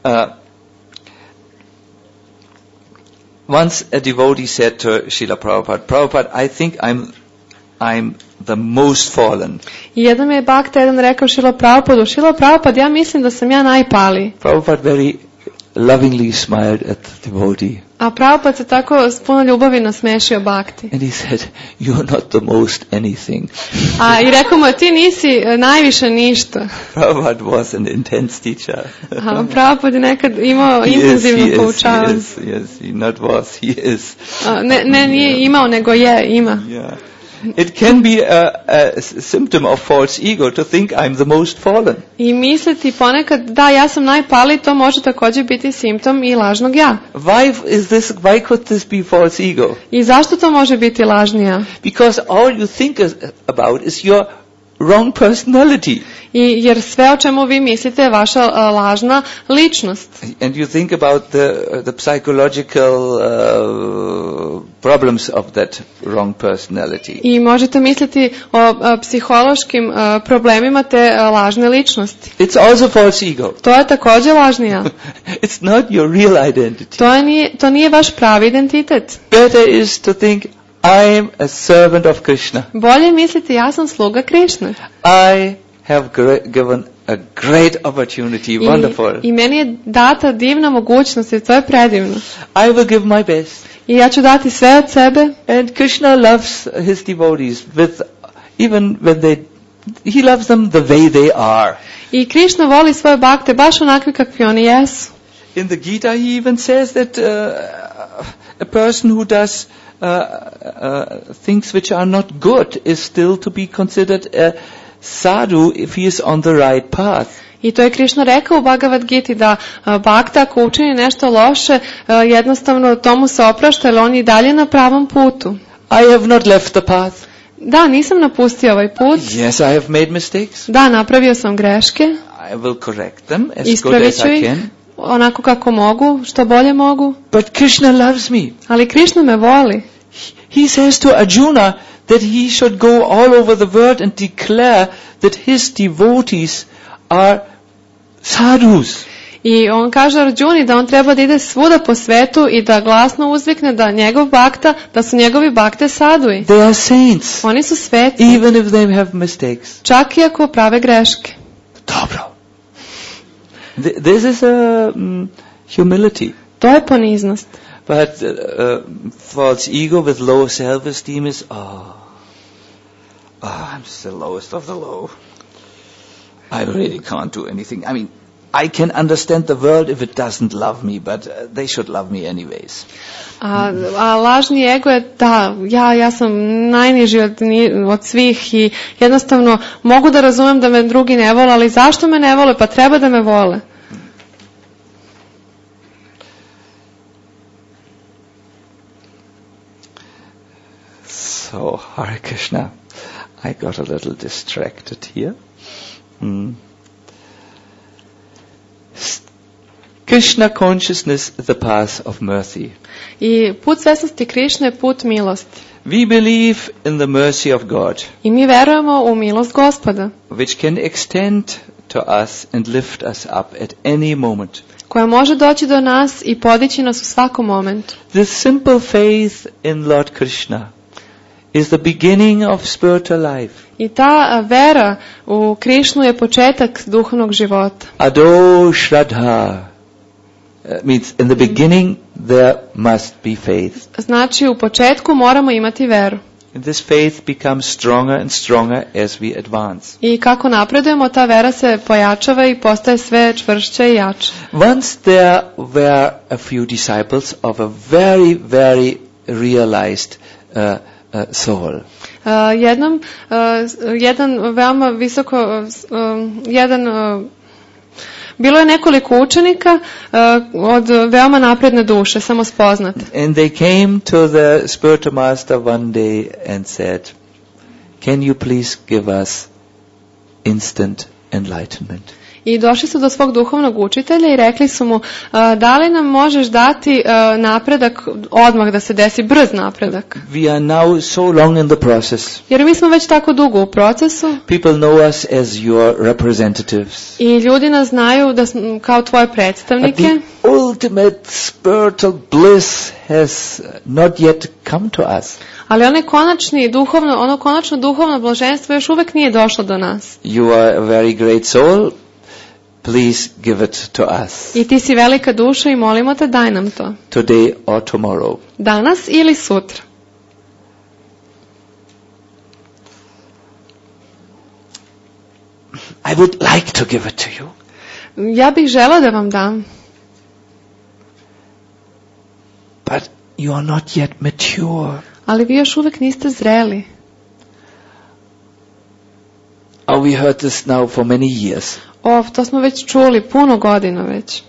Once a devotee said to Srila Prabhupada, Prabhupada, I think I'm the most fallen. I jedan je bakta rekao Srila Prabhupada, ja mislim da sam ja najpaliji. Prabhupada very lovingly smiled at the devotee. A Prabhupada se tako s puno ljubavi nasmešio bakti. And he said, you're not the most anything. A i rekao mu, ti nisi najviše ništa. Prabhupada was an intense teacher. A Prabhupada je nekad imao intenzivno poučavanje. Yes, he not was, he is. Ne, nije imao, nego ima. Yeah. It can be a symptom of false ego to think I'm the most fallen. I misliti ponekad da ja sam najpaliji, to može također biti simptom i lažnog ja. Why could this be false ego? I zašto to može biti lažni ja? Because all you think about is your wrong personality. Jer sve o čemu vi mislite je vaša lažna ličnost. And you think about the psychological problems of that wrong personality. I možete misliti o psihološkim problemima te lažne ličnosti. It's also false ego. To je također lažni ja. It's not your real identity. To nije vaš pravi identitet. Better is to think I am a servant of Krishna. Bolje misliti ja sam sluga Krišne. I have given a great opportunity, wonderful. I meni je data divna mogućnost i to je predivno. I will give my best. I ja ću dati sve od sebe. And Krishna loves his devotees with even when he loves them the way they are. I Krišna voli svoje bakte baš onakvi kakvi oni jesu. In the Gita he even says that a person who does things which are not good is still to be considered sadhu if he is on the right path. I to je Krišna rekao u Bhagavad Giti da bhakta ako učini nešto loše, jednostavno tomu se oprašta jer on je dalje na pravom putu. I have not left the path. Da, nisam napustio ovaj put. Yes, I have made mistakes. Da, napravio sam greške. I will correct them as good Ispravit as ću I ih can. onako kako mogu, što bolje mogu. But Krishna loves me. Ali Krišna me voli. He says to Arjuna that he should go all over the world and declare that his devotees are sadhus. I on kaže Arjuni da on treba da ide svuda po svetu i da glasno uzvikne da njegov bhakta, da su njegovi bhakte sadui. They are saints, Oni su sveti, even if they have mistakes. čak i ako prave greške. Dobro. This is a humility. To je poniznost. But false ego with low self-esteem is, I'm the lowest of the low. I really can't do anything. I mean, I can understand the world if it doesn't love me, but they should love me anyways. A lažni ego je da, ja sam najniži od svih i jednostavno mogu da razumem da me drugi ne vole, ali zašto me ne vole? Pa treba da me vole. So, Hare Krishna, I got a little distracted here. Krishna consciousness is the path of mercy. I put svesnosti Krišne je put milosti. We believe in the mercy of God, I mi verujemo u milost Gospoda, which can extend to us and lift us up at any moment. koja može doći do nas i podići nas u svakom momentu. This simple faith in Lord Krishna is the beginning of spiritual life. I ta vera u Krišnu je početak duhovnog života. Ado Shraddha means in the beginning there must be faith. Znači u početku moramo imati veru. And this faith becomes stronger and stronger as we advance. I kako napredujemo, ta vera se pojačava i postaje sve čvršća i jača. Once there were a few disciples of a very, very realized soul. Jedan veoma visoko, bilo je nekoliko učenika od veoma napredne duše, samospoznate. And they came to the spiritual master one day and said, "Can you please give us instant enlightenment?" I došli su do svog duhovnog učitelja i rekli su mu, da li nam možeš dati napredak odmah da se desi, brz napredak? We are now so long in the process. Jer mi smo već tako dugo u procesu. People know us as your representatives. I ljudi nas znaju da smo kao tvoje predstavnike. But the ultimate spiritual bliss has not yet come to us. Ali ono konačno duhovno blaženstvo još uvek nije došlo do nas. You are a very great soul. Please give it to us. I ti si velika duša i molimo te, daj nam to. Today or tomorrow. Danas ili sutra. I would like to give it to you. Ja bih želeo da vam dam. But you are not yet mature. Ali vi još uvek niste zreli. Oh, we heard this now for many years. To smo već čuli puno godina već.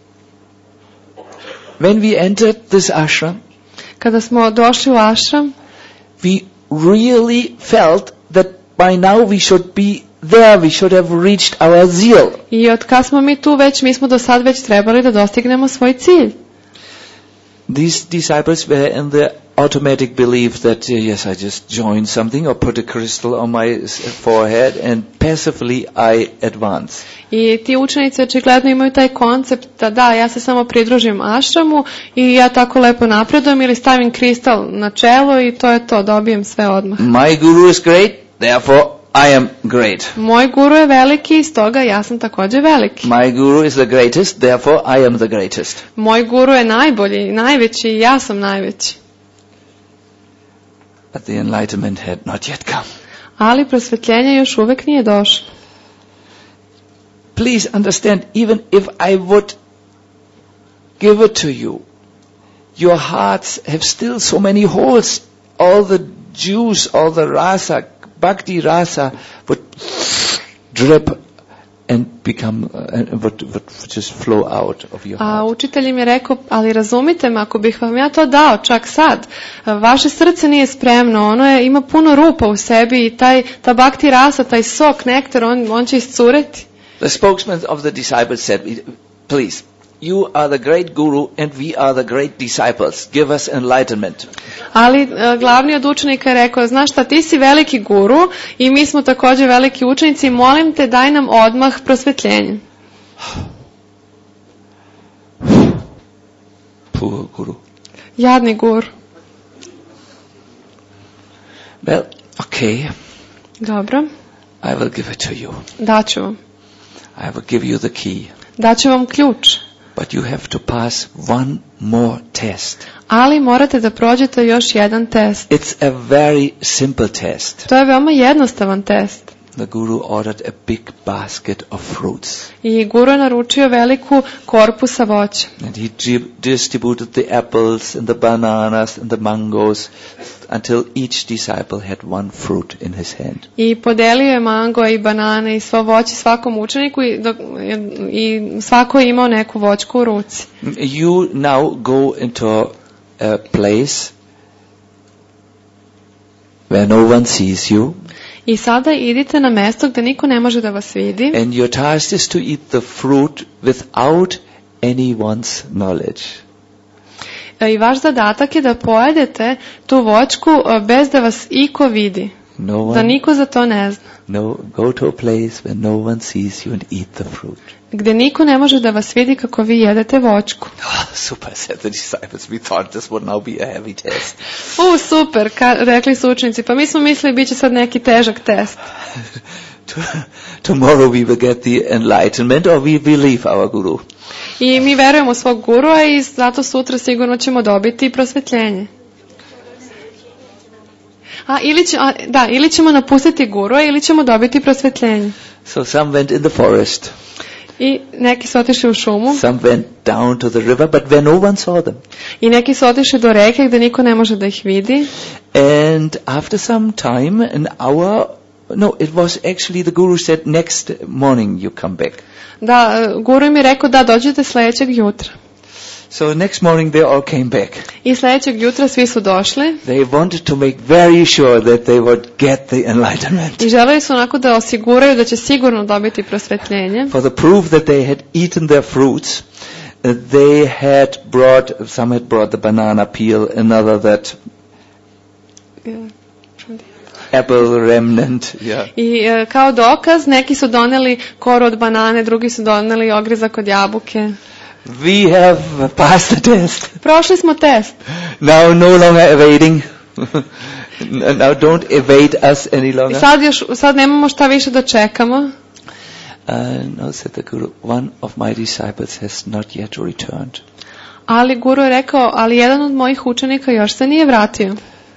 When we entered this ashram, kada smo došli u ashram, we really felt that by now we should be there, we should have reached our zeal. I od kad smo mi tu već, mi smo do sad već trebali da dostignemo svoj cilj. These disciples were in the automatic belief that, yes, I just joined something or put a crystal on my forehead and passively I advance. I ti učenici očigledno imaju taj koncept da ja se samo pridružim ashramu i ja tako lepo napredujem ili stavim kristal na čelo i to je to, dobijem sve odmah. My guru is great, therefore I am great. Moj guru je veliki i stoga ja sam također veliki. My guru is the greatest, therefore I am the greatest. Moj guru je najbolji, najveći i ja sam najveći. But the enlightenment had not yet come. Ali prosvetljenje još uvek nije došlo. Please understand, even if I would give it to you, your hearts have still so many holes. All the juice, all the rasa, bhakti rasa would drip and become would just flow out of your A heart. učitelj im je rekao, ali razumite me, ako bih vam ja to dao čak sad, vaše srce nije spremno, ono ima puno rupa u sebi i ta bhakti rasa, taj sok, nektar, on će iscureti. The spokesman of the disciples said, please, you are the great guru and we are the great disciples. Give us enlightenment. Ali glavni od učenika je rekao, znaš šta, ti si veliki guru i mi smo također veliki učenici, molim te daj nam odmah prosvjetljenje. Poor guru. Jadni gur. Well, okay, Dobro, I will give it to you. daću vam. I will give you the key. Daću vam ključ. But you have to pass one more test. Ali morate da prođete još jedan test. It's a very simple test. To je veoma jednostavan test. The guru ordered a big basket of fruits. I guru je naručio veliku korpu sa voćem. And he distributed the apples and the bananas and the mangoes until each disciple had one fruit in his hand. I podelio je mango i banane i svo voće svakom učeniku i svako je imao neku voćku u ruci. You now go into a place where no one sees you. I sada idite na mesto gdje niko ne može da vas vidi. And your task is to eat the fruit without anyone's knowledge. I vaš zadatak je da pojedete tu voćku bez da vas iko vidi. Da niko za to ne zna. Go to a place where no one sees you and eat the fruit. Gdje niko ne može da vas vidi kako vi jedete voćku. Super, said the disciples. We thought this would now be a heavy test. Super, rekli su učenici. Pa mi smo mislili bit će sad neki težak test. Tomorrow we will get the enlightenment or we will leave our guru. I mi verujemo svog gurua i zato sutra sigurno ćemo dobiti prosvjetljenje. Ili ćemo napustiti gurua ili ćemo dobiti prosvjetljenje. So some went in the forest. I neki su otišli u šumu. Some went down to the river, but where no one saw them. I neki su otišli do reke gdje niko ne može da ih vidi. And after some time, an hour, it was actually the guru said, next morning you come back. Da, guru im je rekao da dođete sljedećeg jutra. So next morning they all came back. I sljedećeg jutra svi su došli. They wanted to make very sure that they would get the enlightenment. I želeli su onako da osiguraju da će sigurno dobiti prosvjetljenje. For the proof that they had eaten their fruits, they had brought, some had brought the banana peel, another that apple remnant. Yeah. I kao dokaz neki su doneli koru od banane, drugi su doneli ogrizak od jabuke. We have passed the test. Prošli smo test. Now no longer evading. Now don't evade us any longer. Sad nemamo šta više da čekamo. No, said the guru, one of my disciples has not yet returned. Ali guru je rekao, ali jedan od mojih učenika još se nije vratio.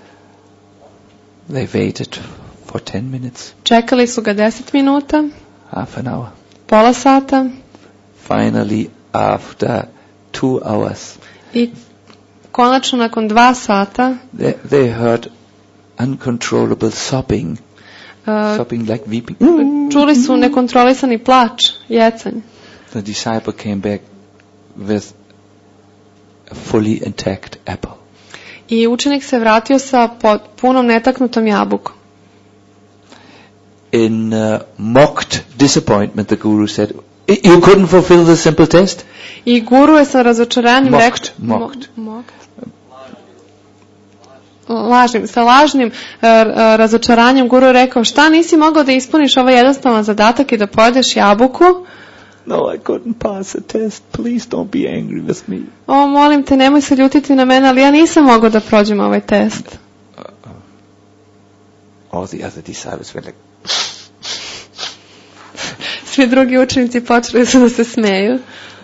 They waited for 10 minutes. Čekali su ga 10 minuta. Half an hour. Pola sata. Finally, after 2 hours. I konačno nakon 2 sata. They heard uncontrollable sobbing. Sobbing like weeping. Čuli su nekontrolisani plač, jecanje. The disciple came back with a fully intact apple. I učenik se vratio sa punom netaknutom jabukom. In mocked disappointment, the guru said, you couldn't fulfill the simple test? I guru je sa razočaranjem Mocked. Sa lažnim razočaranjem guru je rekao, šta nisi mogao da ispuniš ovaj jednostavan zadatak i da pojedeš jabuku? No, I couldn't pass the test. Please don't be angry with me. Molim te, nemoj se ljutiti na mene, ali ja nisam mogao da prođem ovaj test. All the other disciples were like... Svi drugi učenici počeli su da se smeju.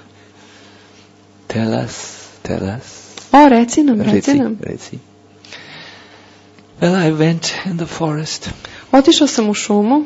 Tell us. Reci nam. Well, I went in the forest. Otišao sam u šumu.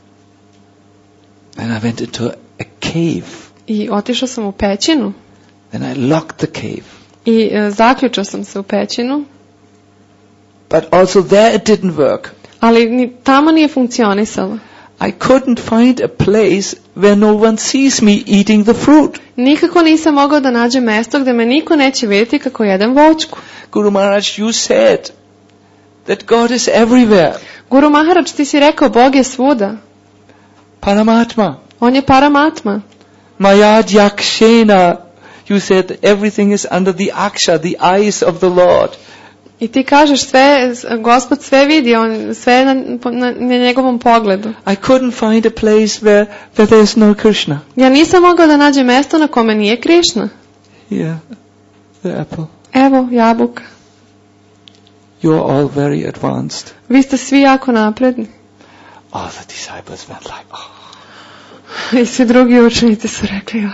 And I went into a cave. I otišao sam u pećinu. Then I locked the cave. I zaključao sam se u pećinu. But also there it didn't work. Ali ni tamo nije funkcionisalo. I couldn't find a place where no one sees me eating the fruit. Nikako nisam mogao da nađem mesto gde me niko neće vidjeti kako jedem voćku. Guru Maharaj, you said that God is everywhere. Guru Maharaj, ti si rekao Bog je svuda. Paramatma. On je Paramatma. Mayad yakshena. You said everything is under the aksha, the eyes of the Lord. I ti kažeš sve, Gospod sve vidi, on sve je na njegovom pogledu. I couldn't find a place where there is no Krishna. Ja nisam mogao da nađem mesto na kome nije Krišna. Here, the apple. Evo, jabuka. You are all very advanced. Vi ste svi jako napredni. All the disciples went like, I svi drugi učenici su rekli,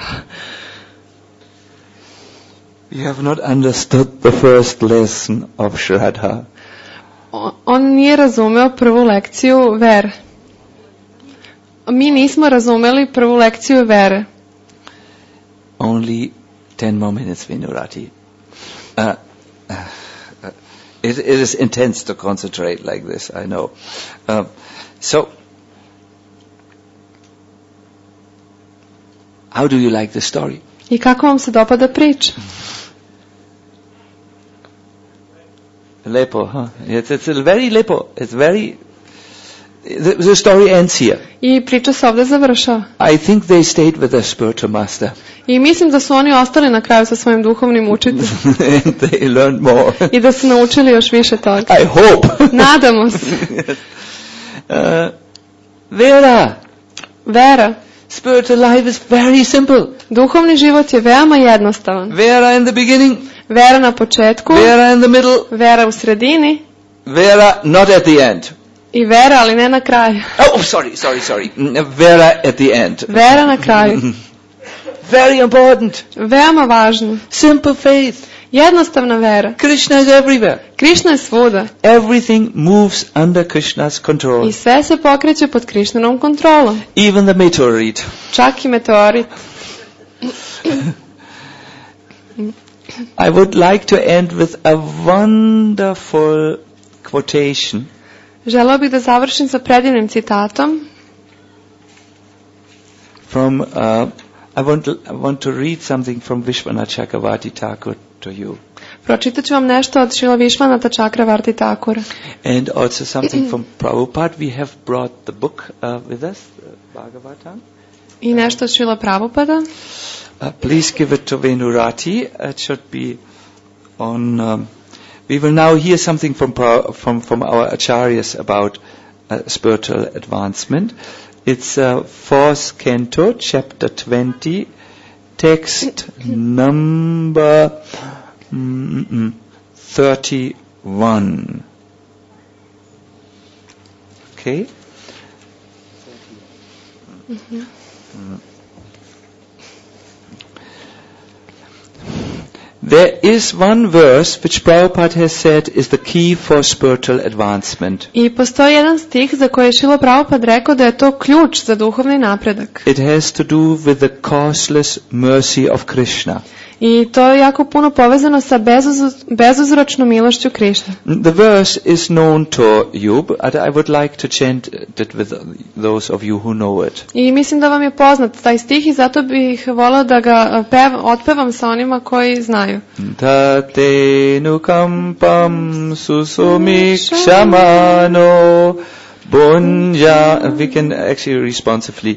We have not understood the first lesson of Shraddha. On nije razumeo prvu lekciju vere. Mi nismo razumeli prvu lekciju vere. Only 10 more minutes, Vinurati. It is intense to concentrate like this, I know. So, how do you like the story? I kako vam se dopada priča? Lepo, huh? It's very lepo. It's very... The story ends here. I priča se ovdje završava. I think they stayed with their spiritual master. I mislim da su oni ostali na kraju sa svojim duhovnim učiteljem. And they learned more. I da su naučili još više toga. I hope. Nadamo se. Vera. Spiritual life is very simple. Duhovni život je veoma jednostavan. Vera in the beginning. Vera na početku. Vera in the middle. Vera u sredini. Vera not at the end. I vera, ali ne na kraju. Oh, sorry. Vera at the end. Vera na kraju. Very important. Veoma važno. Simple faith. Jednostavna vera. Krishna is everywhere. Krishna je svuda. Everything moves under Krishna's control. I sve se pokreće pod Krishnanom kontrolom. Even the meteorite. Čak i meteorit. I would like to end with a wonderful quotation. Želeo bih da završim sa predivnim citatom. From I want to read something from Vishwanath Chakravarti Thakur to you. Pročitat ću vam nešto od Šrila Višvanata Chakravarti Thakura. And also something from Prabhupada. We have brought the book with us, Bhagavatam. I nešto od Šrila Prabhupada. Please give it to Venurati. It should be on... we will now hear something from our acharyas about spiritual advancement. It's 4th canto, chapter 20, text number 31. Okay? Mm-hmm. There is one verse which Prabhupada has said is the key for spiritual advancement. I postoji jedan stih za koji je Šrila Prabhupada rekao da je to ključ za duhovni napredak. It has to do with the causeless mercy of Krishna. I to je jako puno povezano sa bezuzročnom milošću Krišne. The verse is known to you, but I would like to chant it with those of you who know it. I mislim da vam je poznat taj stih i zato bih voleo da ga otpevam sa onima koji znaju. Tate nukampam susumikṣamano bunja. We can actually responsively.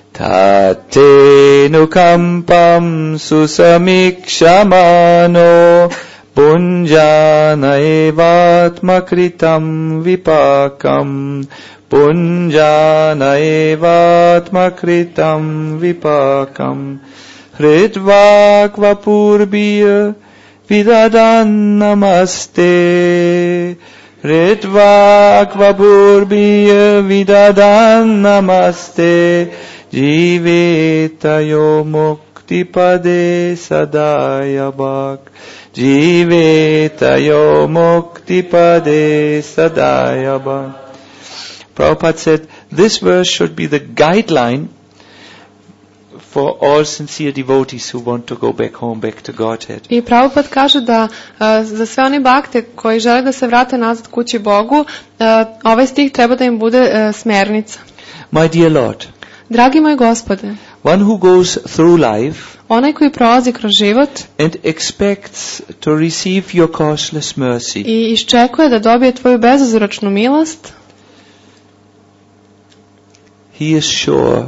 Tate nukampam susamikṣamano punjana evatma kritam vipakam punjana evatma kritam vipakam hridvakva purbiya vidadan namaste hridvakva purbiya vidadan namaste Jivetayo mukti pade sadayabak. Jivetayo mukti pade sadayabak. Prabhupada said this verse should be the guideline for all sincere devotees who want to go back home, back to Godhead. I Prabhupada kaže da za sve oni bakte koji žele da se vrate nazad kući Bogu, ovaj stih treba da im bude smernica. My dear Lord, Dragi moj Gospode, one who goes through life onaj koji prolazi kroz život and expects to receive your causeless mercy, i iščekuje da dobije tvoju bezuzročnu milost, he is sure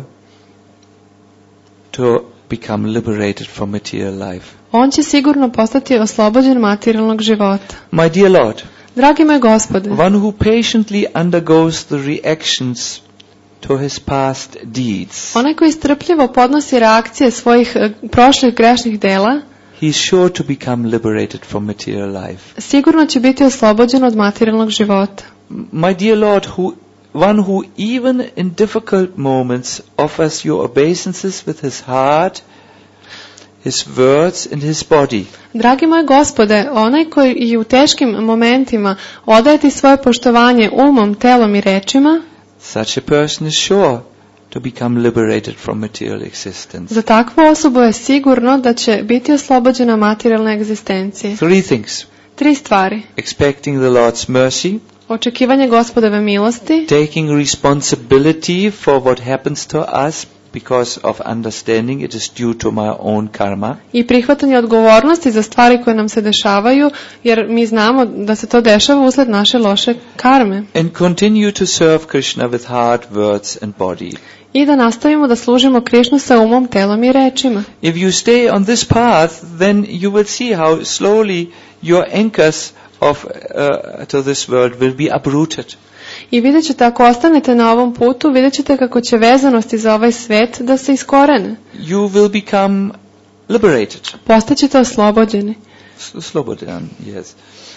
to become liberated from material life. on će sigurno postati oslobođen materijalnog života. My dear Lord, Dragi moj Gospode, one who patiently undergoes the reactions to his past deeds, onaj koji strpljivo podnosi reakcije svojih prošlih grešnih dela, he is sure to become liberated from material life. sigurno će biti oslobođen od materijalnog života. My dear Lord, one who even in difficult moments offers you obeisances with his heart, his words and his body. Dragi moj Gospode, onaj koji i u teškim momentima odaje ti svoje poštovanje umom, telom i rečima, Such a person is sure to become liberated from material existence. za takvu osobu je sigurno da će biti oslobođena materijalne egzistencije. 3 things. 3 stvari. Expecting the Lord's mercy, Očekivanje Gospodove milosti, taking responsibility for what happens to us because of understanding it is due to my own karma, i prihvatanje odgovornosti za stvari koje nam se dešavaju, jer mi znamo da se to dešava usled naše loše karme. and continue to serve Krishna with heart, words and body. I da nastavimo da služimo Krišnu sa umom, telom i rečima. If you stay on this path, then you will see how slowly your anchors of to this world will be uprooted. I vidjet ćete, ako ostanete na ovom putu, vidjet ćete kako će vezanosti za ovaj svet da se iskorene. You will become liberated. Postaćete oslobođeni. Slobodan, yes.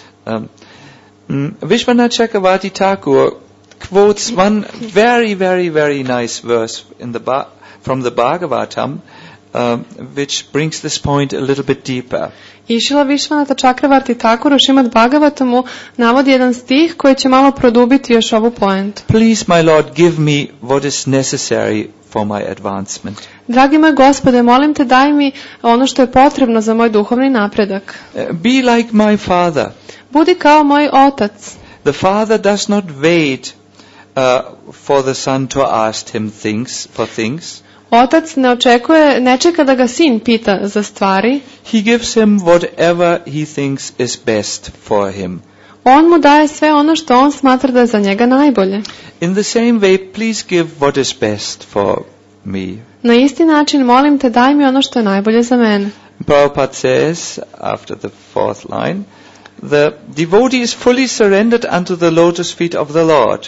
Vishwanath Chakravarti Thakur quotes one very, very, very nice verse in from the Bhagavatam, which brings this point a little bit deeper. I Šrila Višvanata Čakravarti Thakur u Šrimad Bhagavatamu navodi jedan stih koji će malo produbiti još ovu poentu. Please, my Lord, give me what is necessary for my advancement. Dragi moj Gospode, molim te, daj mi ono što je potrebno za moj duhovni napredak. Be like my father. Budi kao moj otac. The father does not wait for the son to ask him for things. Otac ne čeka da ga sin pita za stvari. He gives him whatever he thinks is best for him. On mu daje sve ono što on smatra da je za njega najbolje. In the same way, please give what is best for me. Na isti način molim te, daj mi ono što je najbolje za mene. Prabhupada says, after the 4th line, the devotee is fully surrendered unto the lotus feet of the Lord.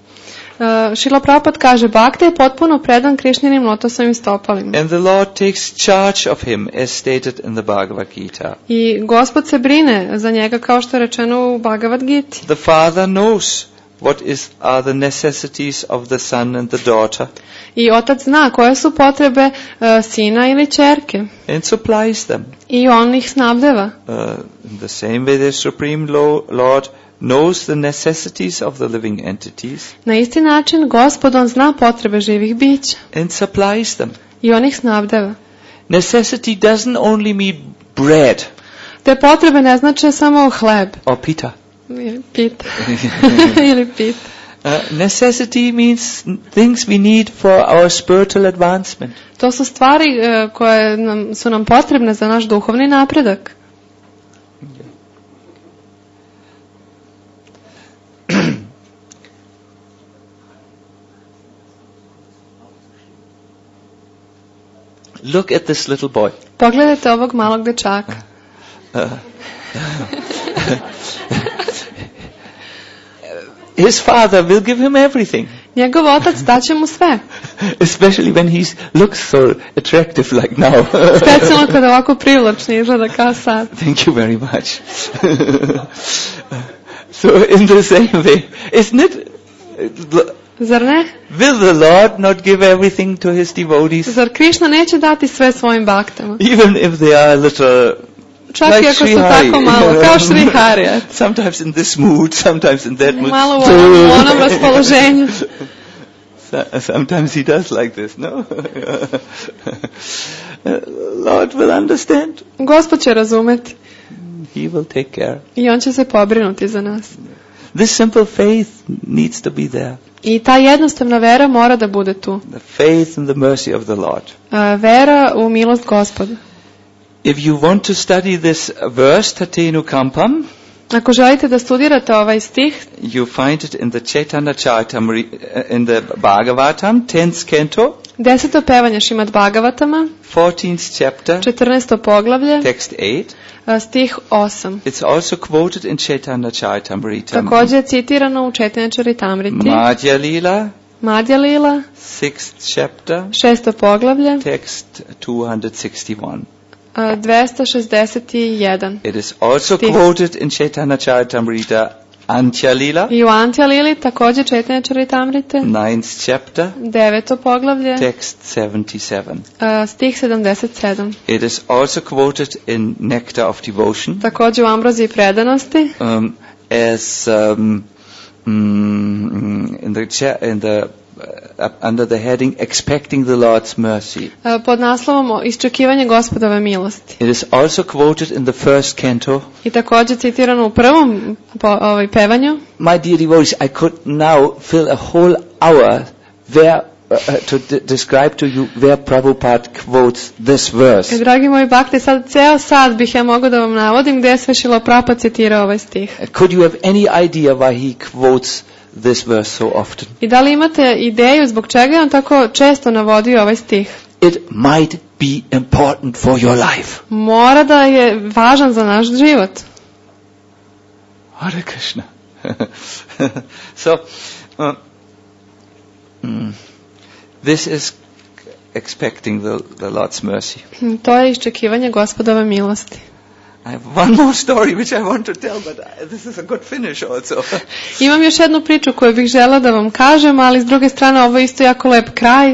Šrila Prabhupada kaže, Bhakta je potpuno predan Krišninim lotosovim stopalima. And the Lord takes charge of him, as stated in the Bhagavad Gita. I Gospod se brine za njega, kao što je rečeno u Bhagavad Giti. The father knows what are the necessities of the son and the daughter. I otac zna koje su potrebe sina ili ćerke. And supplies them. I on ih snabdeva. In the same way, the Supreme Lord knows the necessities of the living entities. Na isti način Gospod, on zna potrebe živih bića. And supplies them. I on ih snabdeva. Necessity doesn't only mean bread. Te potrebe ne znače samo hleb. Or pita. Ili pita. Ili pita. Necessity means things we need for our spiritual advancement. To su stvari koje su nam potrebne za naš duhovni napredak. Look at this little boy. Pogledajte ovog malog dečaka. His father will give him everything. Njegov otac daće mu sve. Especially when he looks so attractive like now. Specijalno kada ovako privlačni izgleda kao sad. Thank you very much. So in the same way, isn't it? Zar ne? Will the Lord not give everything to his devotees? Zar Krišna neće dati sve svojim baktama? Even if they are a little čak like i ako su tako malo, kao Šri Hari. Sometimes in this mood, sometimes in that mood. Malo u onom raspoloženju. Sometimes he does like this, no? Lord will understand. Gospod će razumeti. He will take care. I on će se pobrinuti za nas. This simple faith needs to be there. I ta jednostavna vera mora da bude tu. The faith and the mercy of the Lord. Vera u milost Gospoda. If you want to study this verse, Tatenu Kampam, Ako želite da studirate ovaj stih, you find it in the Chaitanya Charitamrita, in the Bhagavatam, 10th canto, 10. pevanje Šimad Bhagavatama, 14th chapter, 14. poglavlje, text 8. Stih 8. It's also quoted in Chaitanya Charitamrita. Također je citirano u Chaitanya Charitamriti. Madhya Lila, Madhya Lila, 6th chapter, 6. poglavlje, text 261. 261. It is also quoted in Chaitanya Charitamrita, Antya Lila, I u Antya Lili također Chaitanya Charitamrite, 9th chapter, 9. poglavlje, text 77. stih 77. It is also quoted in Nectar of Devotion, Također u Ambroziji predanosti, as in the under the heading Expecting the Lord's Mercy. Pod naslovom Iščekivanje Gospodove milosti. It is also quoted in the first canto. I također citirano u prvom pevanju. My dear devotees, I could now fill a whole hour where to describe to you where Prabhupada quotes this verse. Dragi moji bakti, sad ceo sat bih ja mogao da vam navodim gdje je sve Šrila Prabhupada citirao ovaj stih. Could you have any idea why he quotes this verse so often? I da li imate ideju zbog čega je on tako često navodio ovaj stih? It might be important for your life. Mora da je važan za naš život. Hare Krishna. So, this is expecting the Lord's mercy. To je iščekivanje Gospodove milosti. I have one more story which I want to tell, but this is a good finish also. Imam još jednu priču koju bih žela da vam kažem, ali s druge strane ovo je isto jako lep kraj.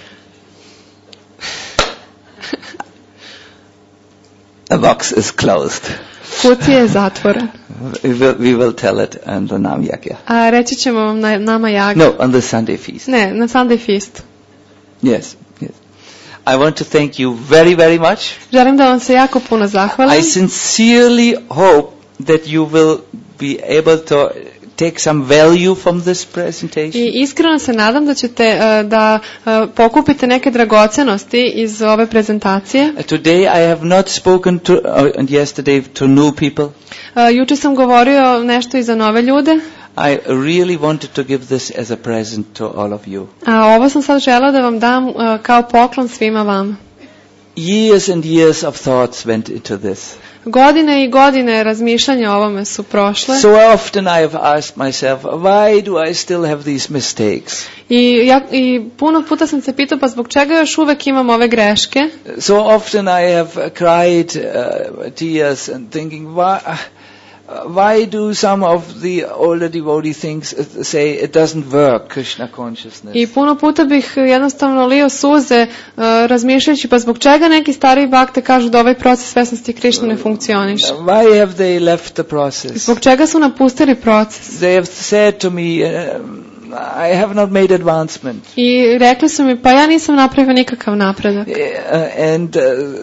The box is closed. Kutija je zatvoren. We will tell it on the Nam Yagya. A reći ćemo vam na Nama Yagya. No, on the Sunday feast. Ne, na Sunday feast. Yes. I want to thank you very, very much. Želim da vam se jako puno zahvalim. I sincerely hope that you will be able to take some value from this presentation. I iskreno se nadam da ćete da pokupite neke dragocenosti iz ove prezentacije. Today I have not spoken to and yesterday to new people. Juče sam govorio nešto i za nove ljude. I really wanted to give this as a present to all of you. A ovo sam sad žela da vam dam kao poklon svima vama. Years and years of thoughts went into this. Godine i godine razmišljanja o ovome su prošle. So often I have asked myself, why do I still have these mistakes? I puno puta sam se pitao, pa zbog čega još uvek imam ove greške? So often I have cried tears and thinking, why do some of the older devotee things say it doesn't work, Krishna consciousness? I puno puta bih jednostavno lio suze razmišljajući, pa zbog čega neki stariji bakte kažu da ovaj proces svesnosti Krishna ne funkcioniše? Why have they left the process? Zbog čega su napustili proces? They have said to me, I have not made advancement. I rekli su mi, pa ja nisam napravio nikakav napredak. And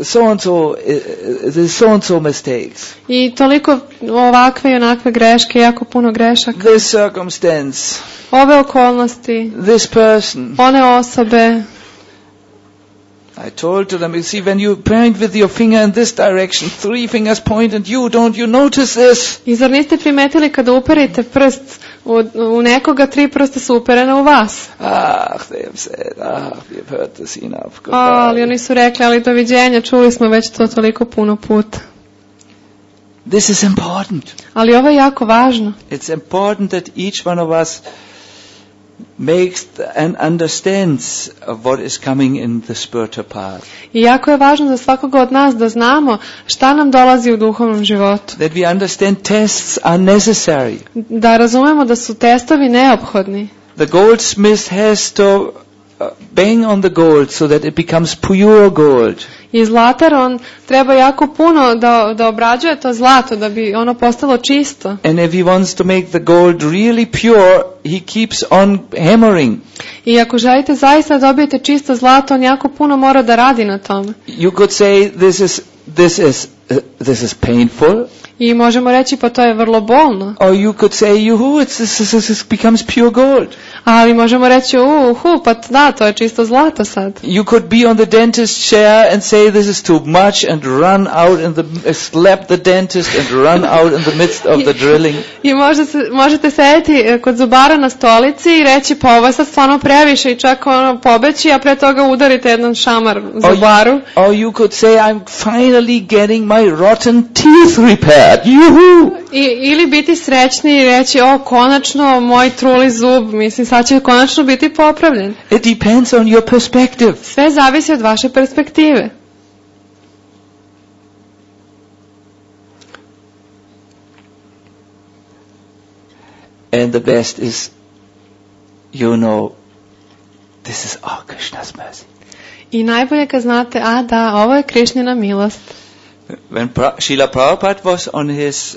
so and so mistakes. I toliko ovakve i onakve greške, jako puno grešaka. This circumstance. Ove okolnosti. This person. One osobe. I told to them, you see, when you point with your finger in this direction, 3 fingers point at you, don't you notice this? I zar niste primetili kada uperite prst u nekoga, 3 prsta su uperene u vas? They have said, we have heard this enough. Ali oni su rekli, ali doviđenja, čuli smo već to toliko puno puta. This is important. Ali ovo je jako važno. It's important that each one of us makes and understands what is coming in the spiritual path. I jako je važno za svakoga od nas da znamo šta nam dolazi u duhovnom životu. That we understand tests are necessary. Da razumemo da su testovi neophodni. The goldsmith has to bang on the gold so that it becomes pure gold. I zlatar, on treba jako puno da obrađuje to zlato da bi ono postalo čisto. And if he wants to make the gold really pure, he keeps on hammering. I ako želite zaista dobijete čisto zlato, on jako puno mora da radi na tome. You could say this is this is painful. I možemo reći pa to je vrlo bolno. Or you could say, this becomes pure gold. Ali možemo reći, pa da, to je čisto zlato sad. You could be on the dentist chair and say this is too much and run out slap the dentist and run out in the midst of the drilling. I možete sedeti kod zubara na stolici i reći pa ovo je sad stvarno previše i čak pobeći, a pre toga udarite jedan šamar zubaru. Or you could say I'm finally getting my rotten teeth repaired. Juhu! Ili biti srećni i reći konačno moj truli zub, mislim sad će konačno biti popravljen. It depends on your perspective. Sve zavisi od vaše perspektive. And the best is, this is all Krishna's mercy. I najbolje kad znate, da, ovo je Krišnina milost. When Srila Prabhupada was on his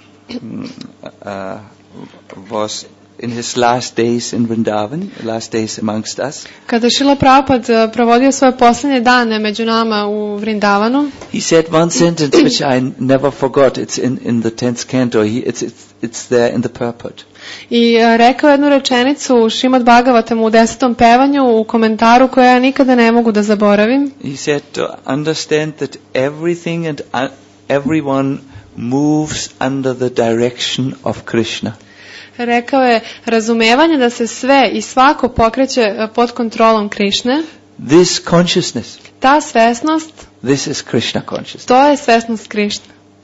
was in his last days in Vrindavan, last days amongst us. Kada Srila Prabhupada provodio svoje posljednje dane među nama u Vrindavanu, he said one sentence which I never forgot. It's in the 10th canto. It's there in the purport. I rekao jednu rečenicu u Šrimad Bhagavatamu u 10. pevanju u komentaru koju ja nikada ne mogu da zaboravim. He said to understand that everything and everyone moves under the direction of Krishna. Rekao je razumevanje da se sve i svako pokreće pod kontrolom Krišne. This consciousness. Ta svesnost. This is Krishna consciousness. To je svesnost Krišne.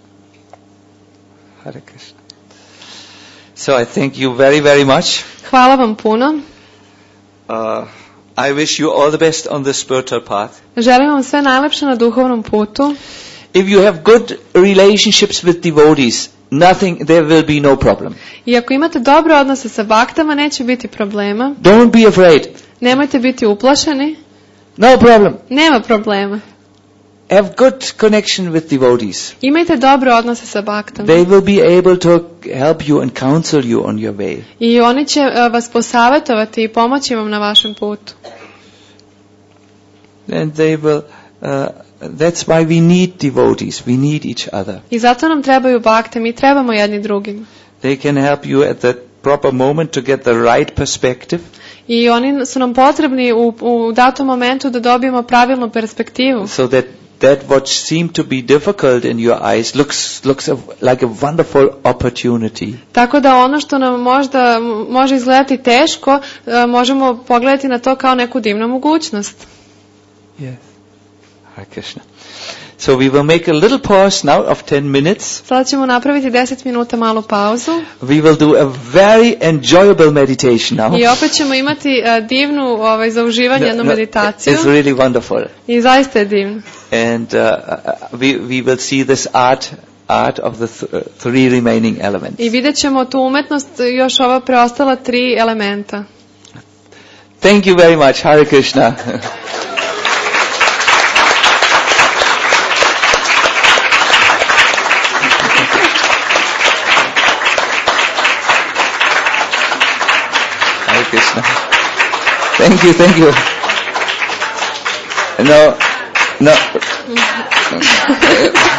Hare Krishna. So I thank you very, very much. Hvala vam puno. I wish you all the best on the spiritual path. Želim vam sve najlepše na duhovnom putu. If you have good relationships with devotees, there will be no problem. I ako imate dobre odnose sa baktama, neće biti problema. Don't be afraid. Nemojte biti uplašeni. No problem. Nema problema. Have good connection with devotees. Imajte dobre odnose sa baktama. They will be able to help you and counsel you on your way. I oni će vas posavjetovati i pomoći vam na vašem putu. And they will that's why we need devotees. We need each other. I zato nam trebaju bakte, mi trebamo jedni drugim. They can help you at the proper moment to get the right perspective. I oni su nam potrebni u datom momentu da dobijemo pravilnu perspektivu. So that what seemed to be difficult in your eyes looks like a wonderful opportunity. Tako da ono što nam možda može izgledati teško, možemo pogledati na to kao neku divnu mogućnost. Yes. Hare Krishna. So we will make a little pause now of 10 minutes. Sada ćemo napraviti 10 minuta malu pauzu. We will do a very enjoyable meditation now. I opet ćemo imati divnu za uživanje jednu meditaciju. It's really wonderful. I zaista je divno. And we will see this art of the three remaining elements. I vidjet ćemo tu umetnost još ova preostala 3 elementa. Thank you very much. Hare Krishna. Krishna. Thank you. No.